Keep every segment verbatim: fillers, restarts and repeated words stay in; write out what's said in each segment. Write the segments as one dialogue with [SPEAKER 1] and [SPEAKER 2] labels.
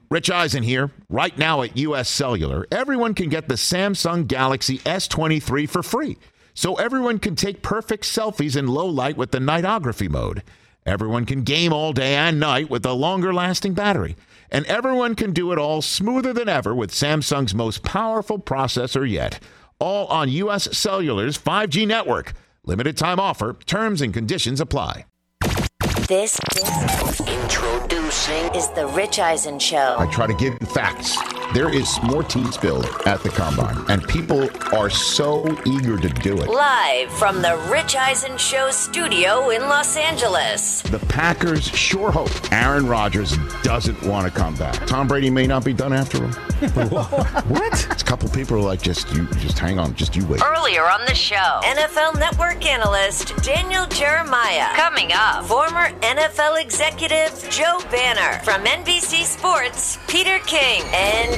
[SPEAKER 1] Rich Eisen here. Right now at U S Cellular, everyone can get the Samsung Galaxy S twenty-three for free. So everyone can take perfect selfies in low light with the nightography mode. Everyone can game all day and night with a longer lasting battery. And everyone can do it all smoother than ever with Samsung's most powerful processor yet. All on U S Cellular's five G network. Limited time offer. Terms and conditions apply.
[SPEAKER 2] This, this introducing is the Rich Eisen Show.
[SPEAKER 1] I try to give you facts. There is more tea spilled at the Combine, and people are so eager to do it.
[SPEAKER 2] Live from the Rich Eisen Show studio in Los Angeles.
[SPEAKER 1] The Packers sure hope Aaron Rodgers doesn't want to come back. Tom Brady may not be done after all. What? It's a couple people are like, just you, just hang on, just you wait.
[SPEAKER 2] Earlier on the show, N F L Network analyst Daniel Jeremiah. Coming up, former N F L executive Joe Banner. From N B C Sports, Peter King. And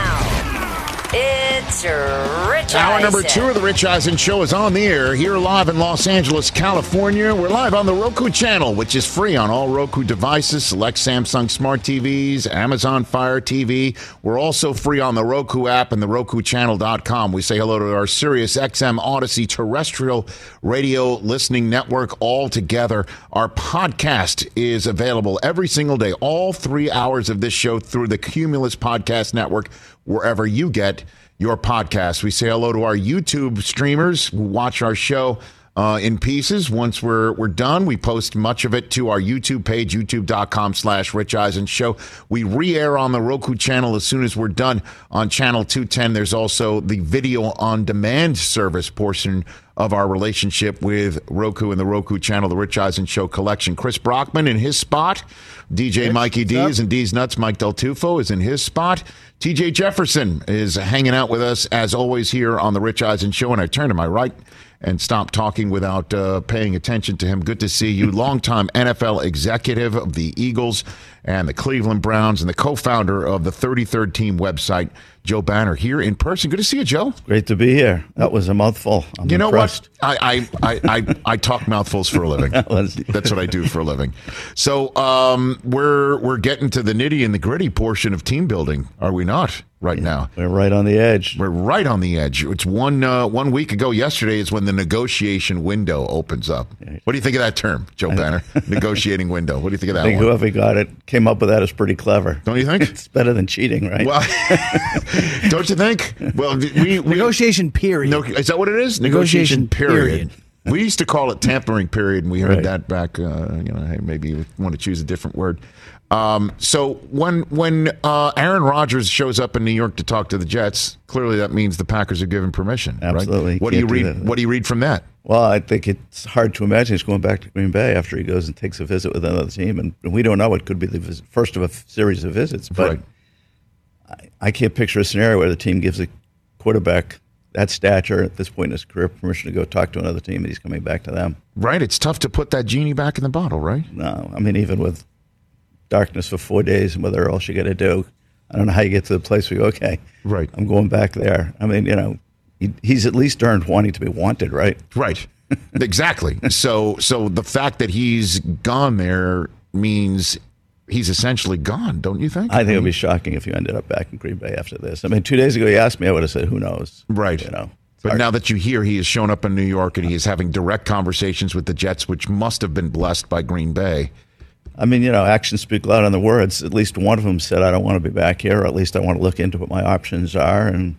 [SPEAKER 2] now, it's Rich Eisen.
[SPEAKER 1] Hour number two of the Rich Eisen Show is on the air here live in Los Angeles, California. We're live on the Roku channel, which is free on all Roku devices, select Samsung Smart T Vs, Amazon Fire T V. We're also free on the Roku app and the Roku Channel dot com. We say hello to our Sirius X M Odyssey terrestrial radio listening network all together. Our podcast is available every single day, all three hours of this show through the Cumulus Podcast Network, wherever you get your podcast. We say hello to our YouTube streamers who watch our show uh, in pieces. Once we're we're done, we post much of it to our YouTube page, youtube.com slash Rich Eisen Show. We re-air on the Roku channel as soon as we're done on channel two ten. There's also the video on demand service portion of our relationship with Roku and the Roku channel, the Rich Eisen Show collection. Chris Brockman in his spot. D J Rich, Mikey D's and D's Nuts. Mike Del Tufo is in his spot. T J Jefferson is hanging out with us, as always, here on the Rich Eisen Show. And I turn to my right and stop talking without uh, paying attention to him. Good to see you. Longtime N F L executive of the Eagles and the Cleveland Browns and the co-founder of the thirty-third Team website, Joe Banner, here in person. Good to see you, Joe.
[SPEAKER 3] Great to be here. That was a mouthful. I'm
[SPEAKER 1] you know
[SPEAKER 3] impressed.
[SPEAKER 1] what? I, I, I, I, I talk mouthfuls for a living. That's what I do for a living. So um, we're we're getting to the nitty and the gritty portion of team building, are we not? Right yeah, now,
[SPEAKER 3] we're right on the edge.
[SPEAKER 1] We're right on the edge. It's one uh, one week ago. Yesterday is when the negotiation window opens up. What do you think of that term, Joe Banner? Negotiating window. What do you think of that?
[SPEAKER 3] I think
[SPEAKER 1] one?
[SPEAKER 3] Whoever got it came up with that is pretty clever.
[SPEAKER 1] Don't you think?
[SPEAKER 3] It's better than cheating, right?
[SPEAKER 1] Well, don't you think? Well, we, we
[SPEAKER 4] negotiation period.
[SPEAKER 1] No, is that what it is?
[SPEAKER 4] Negotiation, negotiation period. period.
[SPEAKER 1] We used to call it tampering period, and we heard
[SPEAKER 3] right.
[SPEAKER 1] that back. Uh, you know, hey, maybe you want to choose a different word. Um, so when when uh, Aaron Rodgers shows up in New York to talk to the Jets, clearly that means the Packers are given permission.
[SPEAKER 3] Absolutely.
[SPEAKER 1] Right? What do you read? Do what do you read from that?
[SPEAKER 3] Well, I think it's hard to imagine he's going back to Green Bay after he goes and takes a visit with another team, and we don't know. It could be the visit, first of a series of visits, but
[SPEAKER 1] right.
[SPEAKER 3] I, I can't picture a scenario where the team gives a quarterback that stature at this point in his career permission to go talk to another team, and he's coming back to them.
[SPEAKER 1] Right. It's tough to put that genie back in the bottle, right?
[SPEAKER 3] No, I mean even with darkness for four days and whatever else you got to do. I don't know how you get to the place where you go, okay,
[SPEAKER 1] right.
[SPEAKER 3] I'm going back there. I mean, you know, he, he's at least earned wanting to be wanted, right?
[SPEAKER 1] Right. Exactly. So so the fact that he's gone there means he's essentially gone, don't you think?
[SPEAKER 3] I think it would be shocking if you ended up back in Green Bay after this. I mean, two days ago he asked me, I would have said, who knows?
[SPEAKER 1] Right.
[SPEAKER 3] You know.
[SPEAKER 1] But now that you hear he has shown up in New York and he is having direct conversations with the Jets, which must have been blessed by Green Bay.
[SPEAKER 3] I mean, you know, actions speak louder than the words. At least one of them said, I don't want to be back here, or at least I want to look into what my options are. And,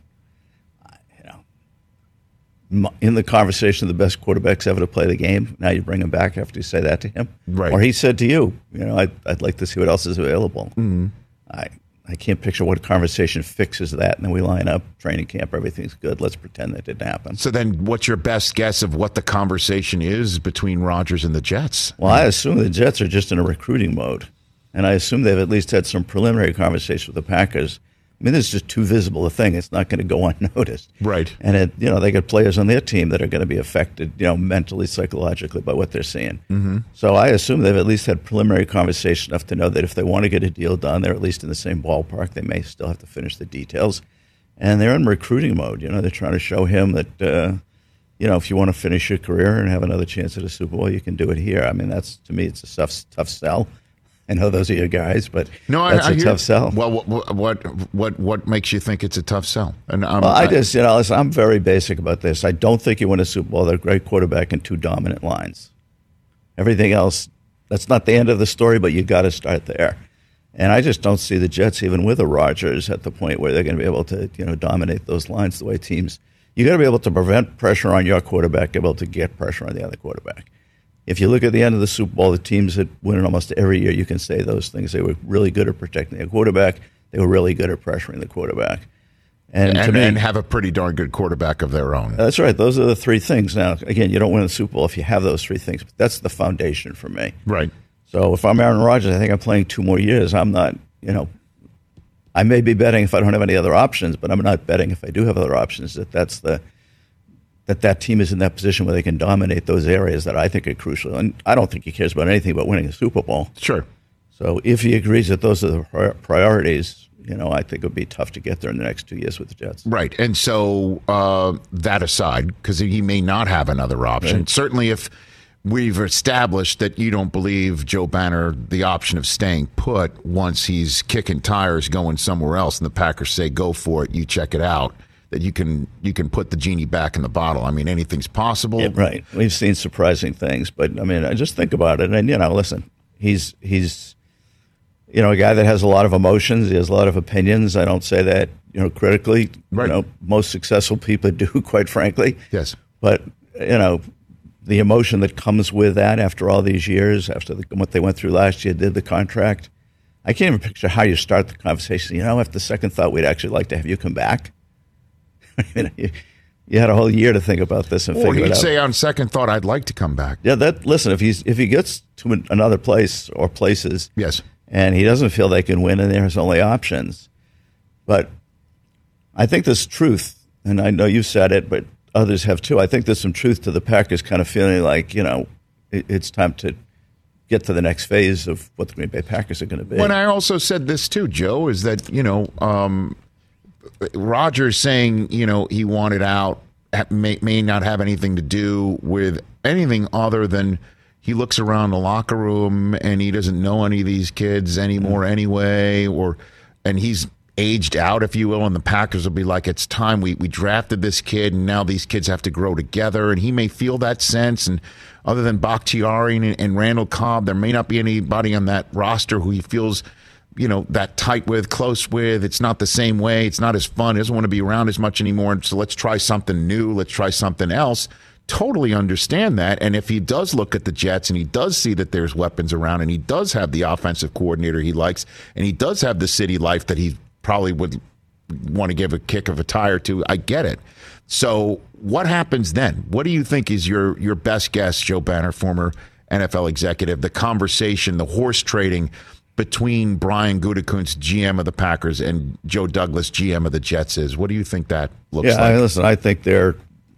[SPEAKER 3] you know, in the conversation, the best quarterbacks ever to play the game, now you bring him back after you say that to him.
[SPEAKER 1] Right.
[SPEAKER 3] Or he said to you, you know, I'd, I'd like to see what else is available.
[SPEAKER 1] Mm-hmm.
[SPEAKER 3] I I can't picture what conversation fixes that. And then we line up, training camp, everything's good. Let's pretend that didn't happen.
[SPEAKER 1] So then what's your best guess of what the conversation is between Rodgers and the Jets?
[SPEAKER 3] Well, I assume the Jets are just in a recruiting mode. And I assume they've at least had some preliminary conversation with the Packers. I mean, this is just too visible a thing. It's not going to go unnoticed.
[SPEAKER 1] Right.
[SPEAKER 3] And, it, you know, they got players on their team that are going to be affected, you know, mentally, psychologically by what they're seeing.
[SPEAKER 1] Mm-hmm.
[SPEAKER 3] So I assume they've at least had preliminary conversation enough to know that if they want to get a deal done, they're at least in the same ballpark. They may still have to finish the details. And they're in recruiting mode. You know, they're trying to show him that, uh, you know, if you want to finish your career and have another chance at a Super Bowl, you can do it here. I mean, that's, to me, it's a tough, tough sell. I know those are your guys, but
[SPEAKER 1] no,
[SPEAKER 3] that's
[SPEAKER 1] I, I
[SPEAKER 3] a
[SPEAKER 1] hear,
[SPEAKER 3] tough sell.
[SPEAKER 1] Well, what, what what what makes you think it's a tough sell? And um,
[SPEAKER 3] well, I just, you know, listen, I'm very basic about this. I don't think you win a Super Bowl with a great quarterback and two dominant lines. Everything else, that's not the end of the story, but you got to start there. And I just don't see the Jets, even with a Rodgers, at the point where they're going to be able to, you know, dominate those lines the way teams. You got to be able to prevent pressure on your quarterback, be able to get pressure on the other quarterback. If you look at the end of the Super Bowl, the teams that win it almost every year, you can say those things. They were really good at protecting their quarterback. They were really good at pressuring the quarterback. And,
[SPEAKER 1] and,
[SPEAKER 3] to me,
[SPEAKER 1] and have a pretty darn good quarterback of their own.
[SPEAKER 3] That's right. Those are the three things. Now, again, you don't win the Super Bowl if you have those three things. But that's the foundation for me.
[SPEAKER 1] Right.
[SPEAKER 3] So if I'm Aaron Rodgers, I think I'm playing two more years. I'm not, you know, I may be betting if I don't have any other options, but I'm not betting if I do have other options that that's the that that team is in that position where they can dominate those areas that I think are crucial. And I don't think he cares about anything but winning a Super Bowl.
[SPEAKER 1] Sure.
[SPEAKER 3] So if he agrees that those are the priorities, you know, I think it would be tough to get there in the next two years with the Jets.
[SPEAKER 1] Right. And so uh, that aside, because he may not have another option, right. Certainly if we've established that you don't believe Joe Banner the option of staying put once he's kicking tires going somewhere else and the Packers say go for it, you check it out, that you can you can put the genie back in the bottle. I mean, anything's possible.
[SPEAKER 3] Yeah, right. We've seen surprising things, but I mean, I just think about it, and you know, listen, he's he's you know a guy that has a lot of emotions. He has a lot of opinions. I don't say that you know critically.
[SPEAKER 1] Right.
[SPEAKER 3] You know, most successful people do, quite frankly.
[SPEAKER 1] Yes.
[SPEAKER 3] But you know, the emotion that comes with that after all these years, after the, what they went through last year, did the contract. I can't even picture how you start the conversation. You know, after second thought, we'd actually like to have you come back. I mean, you, you had a whole year to think about this and
[SPEAKER 1] or
[SPEAKER 3] figure it
[SPEAKER 1] he'd
[SPEAKER 3] out.
[SPEAKER 1] say on second thought, I'd like to come back.
[SPEAKER 3] Yeah, that. Listen, if he's if he gets to an, another place or places,
[SPEAKER 1] yes,
[SPEAKER 3] and he doesn't feel they can win, and there's only options. But I think there's truth, and I know you said it, but others have too. I think there's some truth to the Packers kind of feeling like, you know, it, it's time to get to the next phase of what the Green Bay Packers are going to be.
[SPEAKER 1] When I also said this too, Joe, is that, you know, um, Rodgers saying, you know, he wanted out may, may not have anything to do with anything other than he looks around the locker room and he doesn't know any of these kids anymore mm-hmm. anyway, or and he's aged out, if you will, and the Packers will be like, it's time we, we drafted this kid and now these kids have to grow together, and he may feel that sense. And other than Bakhtiari and, and Randall Cobb, there may not be anybody on that roster who he feels, you know, that tight with, close with. It's not the same way. It's not as fun. He doesn't want to be around as much anymore. So let's try something new. Let's try something else. Totally understand that. And if he does look at the Jets and he does see that there's weapons around and he does have the offensive coordinator he likes and he does have the city life that he probably would want to give a kick of a tire to, I get it. So what happens then? What do you think is your, your best guess, Joe Banner, former N F L executive, the conversation, the horse trading between Brian Gutekunst, G M of the Packers, and Joe Douglas, G M of the Jets is? What do you think that looks
[SPEAKER 3] yeah,
[SPEAKER 1] like?
[SPEAKER 3] I, listen, I think they're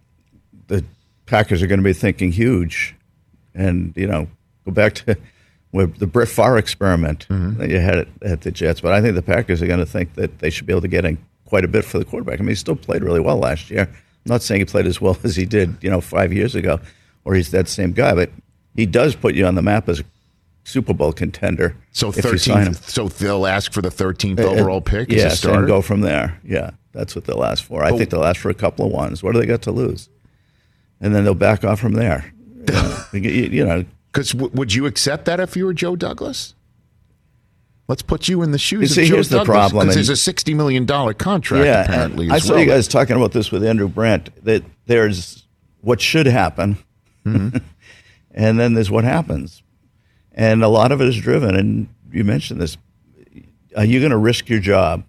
[SPEAKER 3] the Packers are going to be thinking huge, and you know, go back to with the Brett Favre experiment mm-hmm. that you had at, at the Jets. But I think the Packers are going to think that they should be able to get in quite a bit for the quarterback. I mean, he still played really well last year. I'm not saying he played as well as he did, you know, five years ago, or he's that same guy, but he does put you on the map as a Super Bowl contender.
[SPEAKER 1] So thirteenth. So they'll ask for the thirteenth uh, overall pick as
[SPEAKER 3] yes,
[SPEAKER 1] a starter?
[SPEAKER 3] and go from there. Yeah, that's what they'll ask for. I oh. think they'll ask for a couple of ones. What do they got to lose? And then they'll back off from there. You know, you know,
[SPEAKER 1] because w- would you accept that if you were Joe Douglas? Let's put you in the shoes
[SPEAKER 3] you see,
[SPEAKER 1] of Joe
[SPEAKER 3] here's
[SPEAKER 1] Douglas.
[SPEAKER 3] The problem.
[SPEAKER 1] Because there's a sixty million dollars contract
[SPEAKER 3] yeah,
[SPEAKER 1] apparently.
[SPEAKER 3] I
[SPEAKER 1] as
[SPEAKER 3] saw
[SPEAKER 1] well.
[SPEAKER 3] you guys talking about this with Andrew Brandt, that there's what should happen, mm-hmm. and then there's what happens. And a lot of it is driven, and you mentioned this, are you going to risk your job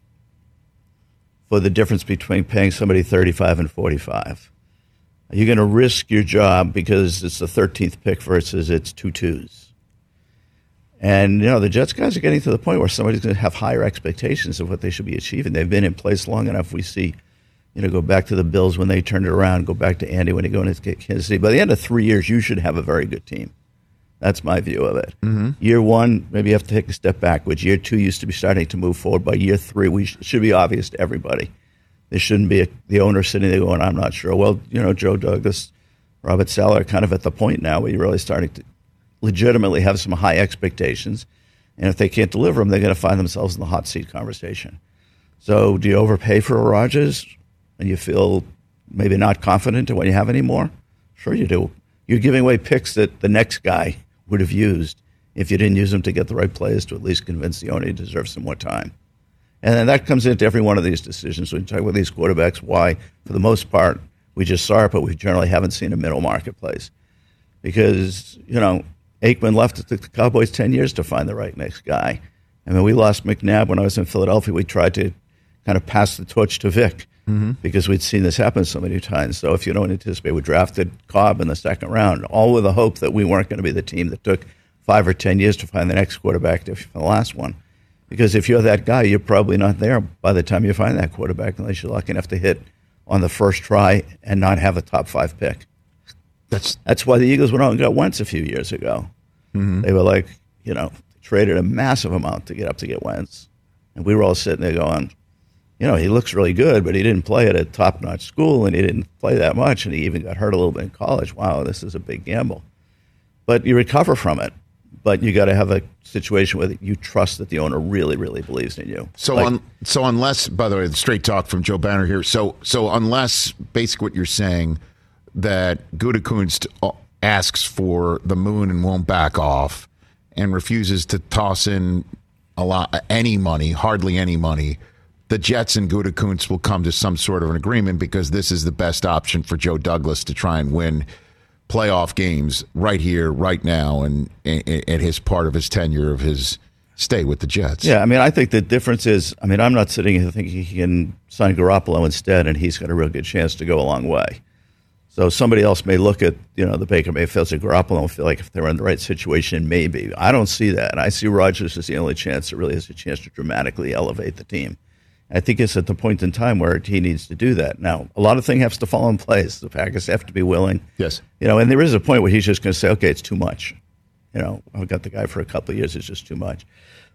[SPEAKER 3] for the difference between paying somebody thirty-five and forty-five? Are you going to risk your job because it's the thirteenth pick versus it's two twos? And, you know, the Jets guys are getting to the point where somebody's going to have higher expectations of what they should be achieving. They've been in place long enough. We see, you know, go back to the Bills when they turned it around, go back to Andy when he go into Kansas City. By the end of three years, you should have a very good team. That's my view of it. Mm-hmm. Year one, maybe you have to take a step backwards. Year two used to be starting to move forward. By year three, we sh- should be obvious to everybody. There shouldn't be a, the owner sitting there going, I'm not sure. Well, you know, Joe Douglas, Robert Saleh are kind of at the point now where you're really starting to legitimately have some high expectations. And if they can't deliver them, they're going to find themselves in the hot seat conversation. So do you overpay for a Rodgers and you feel maybe not confident in what you have anymore? Sure you do. You're giving away picks that the next guy would have used if you didn't use them to get the right players to at least convince the owner he deserves some more time. And then that comes into every one of these decisions. When you talk about these quarterbacks, why, for the most part, we just saw it, but we generally haven't seen a middle marketplace. Because, you know, Aikman left. It took the Cowboys ten years to find the right next guy. I mean, we lost McNabb when I was in Philadelphia. We tried to kind of pass the torch to Vic mm-hmm. because we'd seen this happen so many times. So if you don't anticipate, we drafted Cobb in the second round, all with the hope that we weren't going to be the team that took five or ten years to find the next quarterback to the last one. Because if you're that guy, you're probably not there by the time you find that quarterback unless you're lucky enough to hit on the first try and not have a top five pick. That's that's why the Eagles went out and got Wentz a few years ago. Mm-hmm. They were like, you know, traded a massive amount to get up to get Wentz. And we were all sitting there going, you know, he looks really good, but he didn't play at a top-notch school, and he didn't play that much, and he even got hurt a little bit in college. Wow, this is a big gamble. But you recover from it. But you got to have a situation where you trust that the owner really, really believes in you.
[SPEAKER 1] So, like, un, so unless, by the way, the straight talk from Joe Banner here. So, so unless, basically, what you're saying that Gutekunst asks for the moon and won't back off, and refuses to toss in a lot, any money, hardly any money, the Jets and Gutekunst will come to some sort of an agreement because this is the best option for Joe Douglas to try and win playoff games right here, right now, and at his part of his tenure of his stay with the Jets.
[SPEAKER 3] Yeah, I mean, I think the difference is, I mean, I'm not sitting here thinking he can sign Garoppolo instead, and he's got a real good chance to go a long way. So somebody else may look at, you know, the Baker Mayfields and Garoppolo and feel like if they're in the right situation, maybe. I don't see that. I see Rodgers as the only chance that really has a chance to dramatically elevate the team. I think it's at the point in time where he needs to do that. Now, a lot of things have to fall in place. The Packers have to be willing.
[SPEAKER 1] Yes.
[SPEAKER 3] You know, and there is a point where he's just going to say, okay, it's too much. You know, I've got the guy for a couple of years. It's just too much.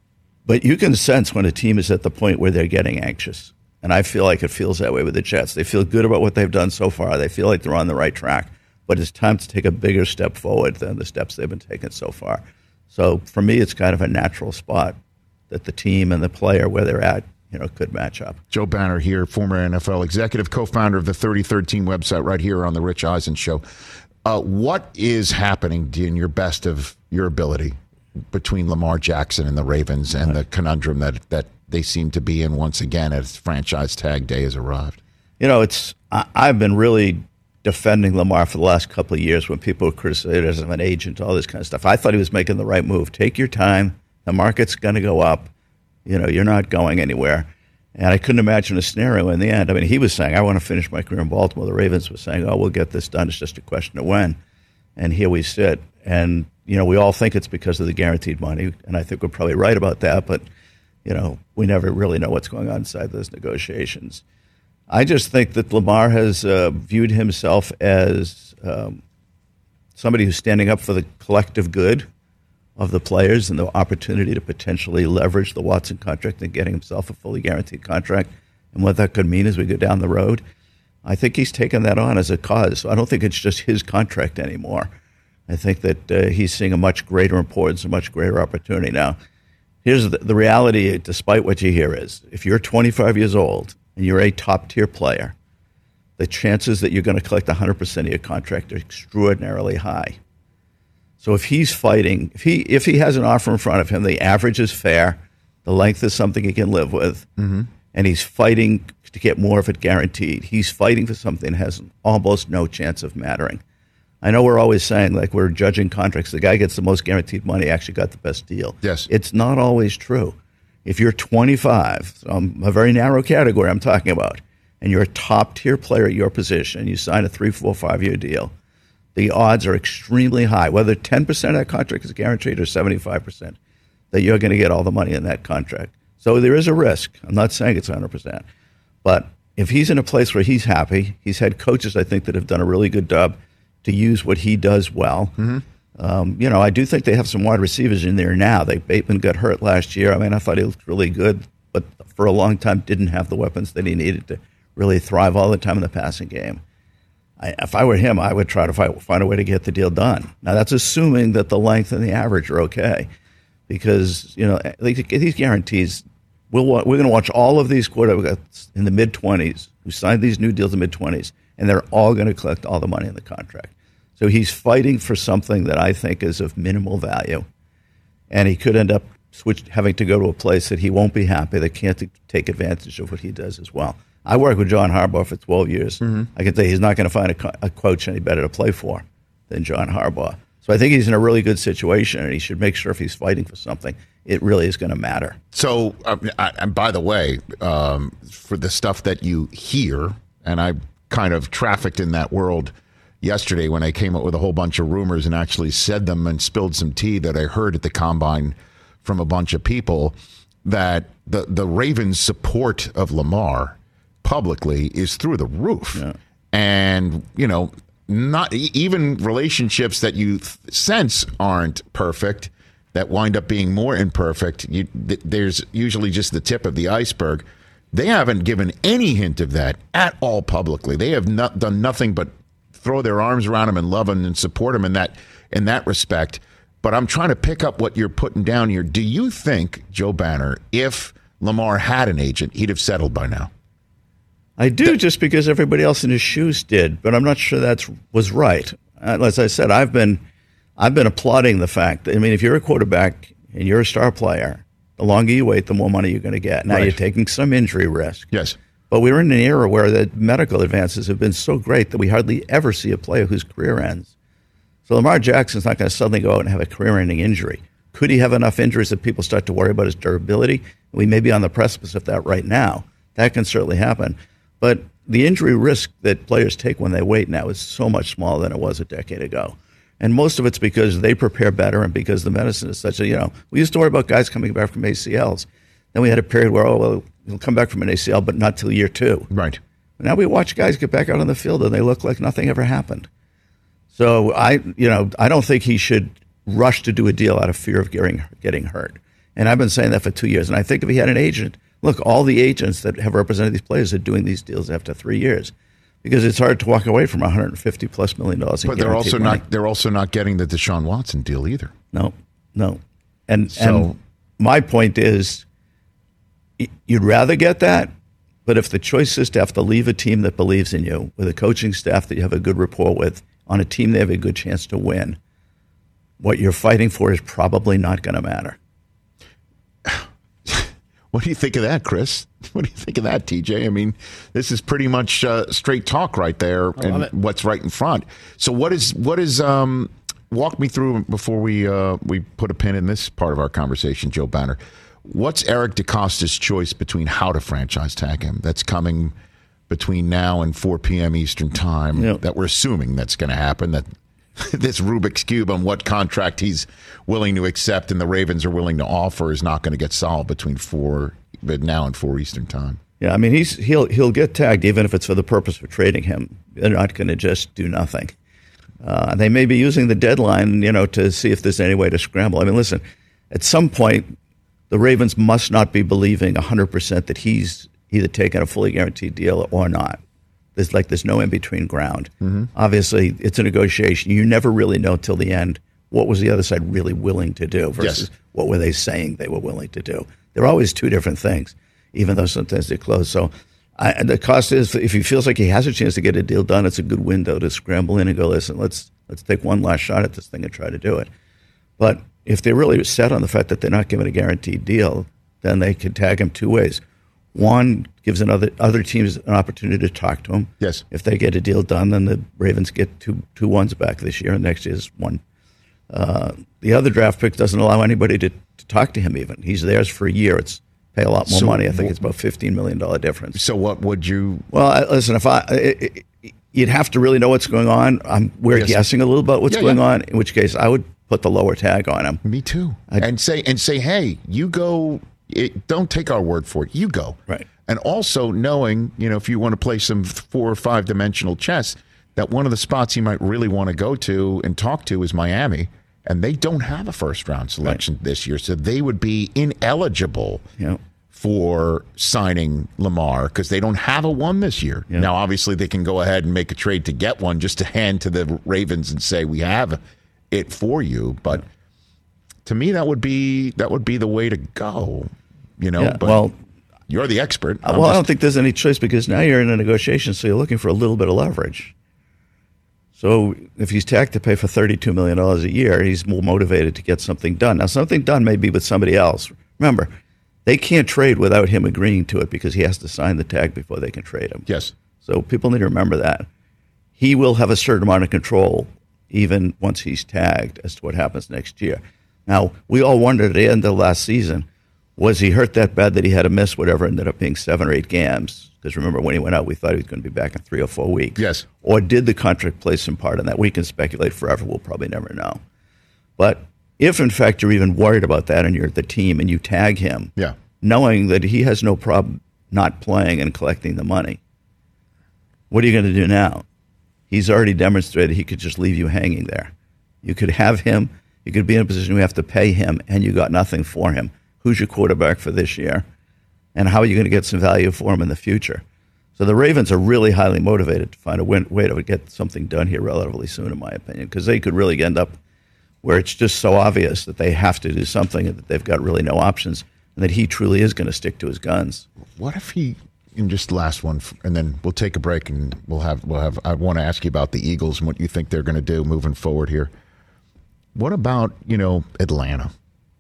[SPEAKER 3] But you can sense when a team is at the point where they're getting anxious. And I feel like it feels that way with the Jets. They feel good about what they've done so far. They feel like they're on the right track. But it's time to take a bigger step forward than the steps they've been taking so far. So for me, it's kind of a natural spot that the team and the player where they're at, you know, could match up.
[SPEAKER 1] Joe Banner here, former N F L executive, co-founder of the thirty thirteen website right here on the Rich Eisen Show. Uh, what is happening in your best of your ability between Lamar Jackson and the Ravens and the conundrum that, that they seem to be in once again as franchise tag day has arrived?
[SPEAKER 3] You know, it's I, I've been really defending Lamar for the last couple of years when people were criticizing as an agent, all this kind of stuff. I thought he was making the right move. Take your time. The market's going to go up. You know, you're not going anywhere. And I couldn't imagine a scenario in the end. I mean, he was saying, I want to finish my career in Baltimore. The Ravens were saying, oh, we'll get this done. It's just a question of when. And here we sit. And, you know, we all think it's because of the guaranteed money. And I think we're probably right about that. But, you know, we never really know what's going on inside those negotiations. I just think that Lamar has uh, viewed himself as um, somebody who's standing up for the collective good of the players and the opportunity to potentially leverage the Watson contract and getting himself a fully guaranteed contract and what that could mean as we go down the road. I think he's taken that on as a cause. So I don't think it's just his contract anymore. I think that uh, he's seeing a much greater importance, a much greater opportunity. Now, here's the, the reality, despite what you hear, is if you're twenty-five years old and you're a top-tier player, the chances that you're going to collect one hundred percent of your contract are extraordinarily high. So if he's fighting, if he if he has an offer in front of him, the average is fair, the length is something he can live with, mm-hmm. and he's fighting to get more of it guaranteed. He's fighting for something that has almost no chance of mattering. I know we're always saying, like, we're judging contracts. The guy gets the most guaranteed money actually got the best deal.
[SPEAKER 1] Yes.
[SPEAKER 3] It's not always true. If you're twenty-five, so I'm a very narrow category I'm talking about, and you're a top-tier player at your position, and you sign a three, four, five-year deal, the odds are extremely high, whether ten percent of that contract is guaranteed or seventy-five percent, that you're going to get all the money in that contract. So there is a risk. I'm not saying it's one hundred percent. But if he's in a place where he's happy, he's had coaches, I think, that have done a really good job to use what he does well. Mm-hmm. Um, you know, I do think they have some wide receivers in there now. They, Bateman got hurt last year. I mean, I thought he looked really good, but for a long time didn't have the weapons that he needed to really thrive all the time in the passing game. I, if I were him, I would try to find, find a way to get the deal done. Now, that's assuming that the length and the average are okay. because you know these guarantees. We'll, we're going to watch all of these quarterbacks in the mid-twenties who signed these new deals in the mid-twenties, and they're all going to collect all the money in the contract. So he's fighting for something that I think is of minimal value, and he could end up switch, having to go to a place that he won't be happy, that can't t- take advantage of what he does as well. I worked with John Harbaugh for twelve years. Mm-hmm. I can tell you he's not going to find a, co- a coach any better to play for than John Harbaugh. So I think he's in a really good situation, and he should make sure if he's fighting for something, it really is going to matter.
[SPEAKER 1] So, uh, I, and by the way, um, for the stuff that you hear, and I kind of trafficked in that world yesterday when I came up with a whole bunch of rumors and actually said them and spilled some tea that I heard at the Combine from a bunch of people, that the, the Ravens' support of Lamar publicly is through the roof. Yeah. And, you know, not even relationships that you th- sense aren't perfect, that wind up being more imperfect, you, th- there's usually just the tip of the iceberg. They haven't given any hint of that at all publicly. They have not done nothing but throw their arms around him and love him and support him in that in that respect. But I'm trying to pick up what you're putting down here. Do you think, Joe Banner, if Lamar had an agent, he'd have settled by now?
[SPEAKER 3] I do, just because everybody else in his shoes did, but I'm not sure that was right. As I said, I've been I've been applauding the fact that, I mean, if you're a quarterback and you're a star player, the longer you wait, the more money you're going to get. Now, right. You're taking some injury risk.
[SPEAKER 1] Yes.
[SPEAKER 3] But we're in an era where the medical advances have been so great that we hardly ever see a player whose career ends. So Lamar Jackson's not going to suddenly go out and have a career-ending injury. Could he have enough injuries that people start to worry about his durability? We may be on the precipice of that right now. That can certainly happen. But the injury risk that players take when they wait now is so much smaller than it was a decade ago. And most of it's because they prepare better and because the medicine is such that, you know, we used to worry about guys coming back from A C Ls. Then we had a period where, oh, well, he'll come back from an A C L, but not till year two.
[SPEAKER 1] Right.
[SPEAKER 3] Now we watch guys get back out on the field and they look like nothing ever happened. So I, you know, I don't think he should rush to do a deal out of fear of getting, getting hurt. And I've been saying that for two years. And I think if he had an agent, look, all the agents that have represented these players are doing these deals after three years, because it's hard to walk away from one hundred fifty plus million dollars. In
[SPEAKER 1] but they're also
[SPEAKER 3] money.
[SPEAKER 1] not. They're also not getting the Deshaun Watson deal either.
[SPEAKER 3] No, no. And
[SPEAKER 1] so
[SPEAKER 3] and my point is, you'd rather get that, but if the choice is to have to leave a team that believes in you, with a coaching staff that you have a good rapport with, on a team they have a good chance to win, what you're fighting for is probably not going to matter.
[SPEAKER 1] What do you think of that, Chris? What do you think of that, T J? I mean, this is pretty much uh, straight talk right there, and it. What's right in front. So, what is what is? Um, walk me through before we uh, we put a pin in this part of our conversation, Joe Banner. What's Eric DeCosta's choice between how to franchise tag him? That's coming between now and four p.m. Eastern time. Yep. That we're assuming that's going to happen. That this Rubik's Cube on what contract he's willing to accept and the Ravens are willing to offer is not going to get solved between four, but now and four Eastern time.
[SPEAKER 3] Yeah, I mean, he's he'll he'll get tagged even if it's for the purpose of trading him. They're not going to just do nothing. Uh, they may be using the deadline, you know, to see if there's any way to scramble. I mean, listen, at some point, the Ravens must not be believing one hundred percent that he's either taking a fully guaranteed deal or not. There's like there's no in-between ground. Mm-hmm. Obviously, it's a negotiation. You never really know till the end what was the other side really willing to do versus yes. what were they saying they were willing to do. They're always two different things, even though sometimes they close. So I, the cost is, if he feels like he has a chance to get a deal done, it's a good window to scramble in and go, listen, let's let's take one last shot at this thing and try to do it. But if they're really set on the fact that they're not giving a guaranteed deal, then they can tag him two ways. One gives another other teams an opportunity to talk to him.
[SPEAKER 1] Yes.
[SPEAKER 3] If they get a deal done, then the Ravens get two two ones back this year, and next year's one. Uh, the other draft pick doesn't allow anybody to, to talk to him even. He's theirs for a year. It's pay a lot more so, money. I think it's about fifteen million dollars difference.
[SPEAKER 1] So what would you...
[SPEAKER 3] Well, I, listen, if I... It, it, you'd have to really know what's going on. I'm, we're yes. guessing a little about what's yeah, going yeah. on, in which case I would put the lower tag on him.
[SPEAKER 1] Me too. I'd, and say, and say, hey, you go... It, don't take our word for it. You go.
[SPEAKER 3] Right.
[SPEAKER 1] And also knowing, you know, if you want to play some four or five dimensional chess, that one of the spots you might really want to go to and talk to is Miami, and they don't have a first round selection right. this year, so they would be ineligible
[SPEAKER 3] yep.
[SPEAKER 1] for signing Lamar because they don't have a one this year.
[SPEAKER 3] Yep.
[SPEAKER 1] Now, obviously, they can go ahead and make a trade to get one just to hand to the Ravens and say we have it for you, but. Yep. To me, that would be that would be the way to go. You know,
[SPEAKER 3] Yeah,
[SPEAKER 1] but
[SPEAKER 3] well,
[SPEAKER 1] you're the expert.
[SPEAKER 3] well,
[SPEAKER 1] I'm
[SPEAKER 3] I
[SPEAKER 1] just-
[SPEAKER 3] don't think there's any choice because now you're in a negotiation, so you're looking for a little bit of leverage. So if he's tagged to pay for thirty-two million dollars a year, he's more motivated to get something done. Now, something done may be with somebody else. Remember, they can't trade without him agreeing to it because he has to sign the tag before they can trade him.
[SPEAKER 1] Yes.
[SPEAKER 3] So people need to remember that. He will have a certain amount of control even once he's tagged as to what happens next year. Now, we all wondered at the end of last season, was he hurt that bad that he had to miss whatever ended up being seven or eight games? Because remember, when he went out, we thought he was going to be back in three or four weeks.
[SPEAKER 1] Yes.
[SPEAKER 3] Or did the contract play some part in that? We can speculate forever. We'll probably never know. But if, in fact, you're even worried about that and you're the team and you tag him,
[SPEAKER 1] Yeah.
[SPEAKER 3] knowing that he has no problem not playing and collecting the money, what are you going to do now? He's already demonstrated he could just leave you hanging there. You could have him. You could be in a position where you have to pay him and you got nothing for him. Who's your quarterback for this year? And how are you going to get some value for him in the future? So the Ravens are really highly motivated to find a win- way to get something done here relatively soon, in my opinion, because they could really end up where it's just so obvious that they have to do something and that they've got really no options and that he truly is going to stick to his guns.
[SPEAKER 1] What if he, in just the last one, and then we'll take a break and we'll have, we'll have, I want to ask you about the Eagles and what you think they're going to do moving forward here. What about, you know, Atlanta?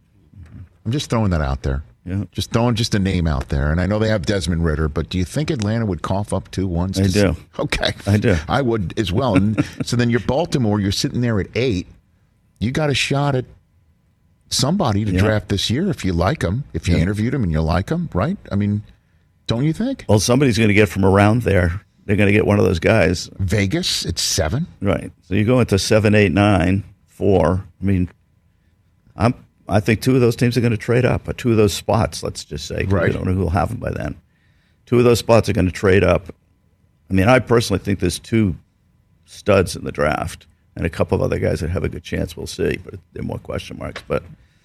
[SPEAKER 1] I'm just throwing that out there.
[SPEAKER 3] Yeah.
[SPEAKER 1] Just throwing just a name out there. And I know they have Desmond Ritter, but do you think Atlanta would cough up two ones?
[SPEAKER 3] I do.
[SPEAKER 1] Okay.
[SPEAKER 3] I do.
[SPEAKER 1] I would as well. And so then you're Baltimore, you're sitting there at eight. You got a shot at somebody to
[SPEAKER 3] Yeah.
[SPEAKER 1] draft this year if you like them, if you
[SPEAKER 3] Yeah.
[SPEAKER 1] interviewed them and you like them, right? I mean, don't you think?
[SPEAKER 3] Well, somebody's going to get from around there. They're going to get one of those guys.
[SPEAKER 1] Vegas, it's seven.
[SPEAKER 3] Right. So you go into seven, eight, nine, four. I mean, I'm, I think two of those teams are going to trade up, or two of those spots, let's just say. 'Cause
[SPEAKER 1] Right.
[SPEAKER 3] We don't know who will have them by then. Two of those spots are going to trade up. I mean, I personally think there's two studs in the draft and a couple of other guys that have a good chance. We'll see, but there are more question marks. But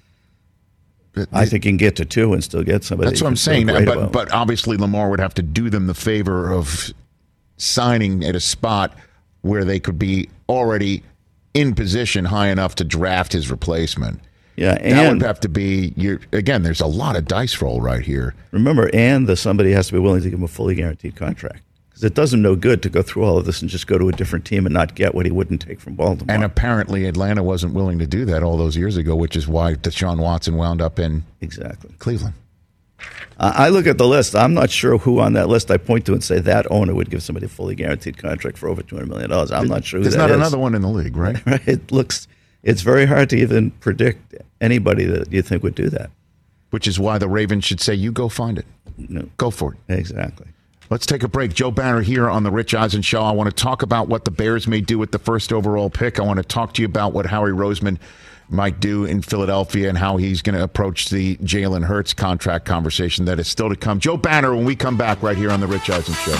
[SPEAKER 1] But
[SPEAKER 3] I think you can get to two and still get somebody.
[SPEAKER 1] That's
[SPEAKER 3] you
[SPEAKER 1] what I'm
[SPEAKER 3] can feel
[SPEAKER 1] saying.
[SPEAKER 3] great
[SPEAKER 1] But
[SPEAKER 3] about.
[SPEAKER 1] but obviously Lamar would have to do them the favor of signing at a spot where they could be already in position high enough to draft his replacement.
[SPEAKER 3] Yeah,
[SPEAKER 1] that
[SPEAKER 3] and
[SPEAKER 1] would have to be you. Again, there's a lot of dice roll right here.
[SPEAKER 3] remember, and the somebody has to be willing to give him a fully guaranteed contract. Because it does him no good to go through all of this and just go to a different team and not get what he wouldn't take from Baltimore.
[SPEAKER 1] And apparently Atlanta wasn't willing to do that all those years ago, which is why Deshaun Watson wound up in
[SPEAKER 3] exactly.
[SPEAKER 1] Cleveland.
[SPEAKER 3] I I look at the list. I'm not sure who on that list I point to and say that owner would give somebody a fully guaranteed contract for over two hundred million dollars. I'm not sure who
[SPEAKER 1] There's
[SPEAKER 3] that
[SPEAKER 1] not
[SPEAKER 3] is.
[SPEAKER 1] another one in the league, right?
[SPEAKER 3] It looks, it's very hard to even predict anybody that you think would do that.
[SPEAKER 1] Which is why the Ravens should say, you go find it.
[SPEAKER 3] No.
[SPEAKER 1] Go for it.
[SPEAKER 3] Exactly.
[SPEAKER 1] Let's take a break. Joe Banner here on the Rich Eisen Show. I want to talk about what the Bears may do with the first overall pick. I want to talk to you about what Howie Roseman might do in Philadelphia and how he's going to approach the Jalen Hurts contract conversation that is still to come. Joe Banner when we come back right here on the Rich Eisen Show.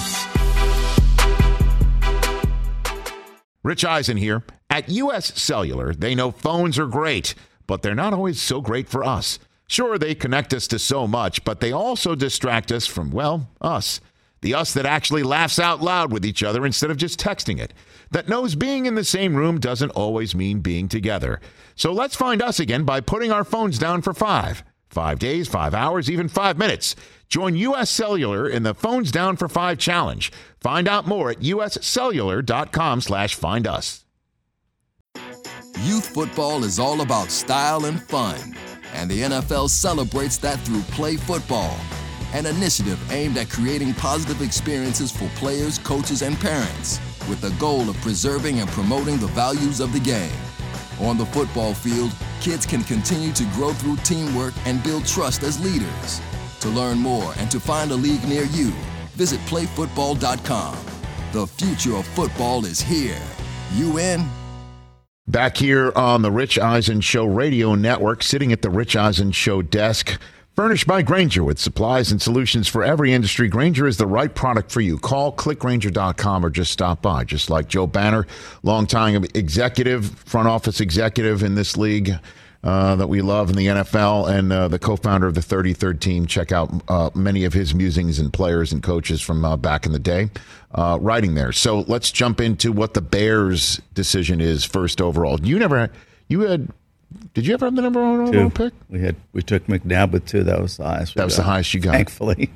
[SPEAKER 1] Rich Eisen here. At U S Cellular, they know phones are great, but they're not always so great for us. Sure, they connect us to so much, but they also distract us from, well, us. The us that actually laughs out loud with each other instead of just texting it. That knows being in the same room doesn't always mean being together. So let's find us again by putting our phones down for five. Five days, five hours, even five minutes. Join U S Cellular in the Phones Down for Five Challenge. Find out more at uscellular.com slash find us.
[SPEAKER 5] Youth football is all about style and fun, and the N F L celebrates that through Play Football, an initiative aimed at creating positive experiences for players, coaches, and parents, with the goal of preserving and promoting the values of the game. On the football field, kids can continue to grow through teamwork and build trust as leaders. To learn more and to find a league near you, visit play football dot com. The future of football is here. You in?
[SPEAKER 1] Back here on the Rich Eisen Show Radio Network, sitting at the Rich Eisen Show desk, furnished by Grainger with supplies and solutions for every industry. Grainger is the right product for you. Call click grainger dot com or just stop by. Just like Joe Banner, longtime executive, front office executive in this league uh, that we love in the N F L, and uh, the co-founder of the thirty-third team. Check out uh, many of his musings and players and coaches from uh, back in the day uh, writing there. So let's jump into what the Bears' decision is first overall. You never, you had Did you ever have the number one overall pick?
[SPEAKER 3] We had we took McNabb with two. That was the highest.
[SPEAKER 1] That was
[SPEAKER 3] got,
[SPEAKER 1] the highest you got.
[SPEAKER 3] Thankfully.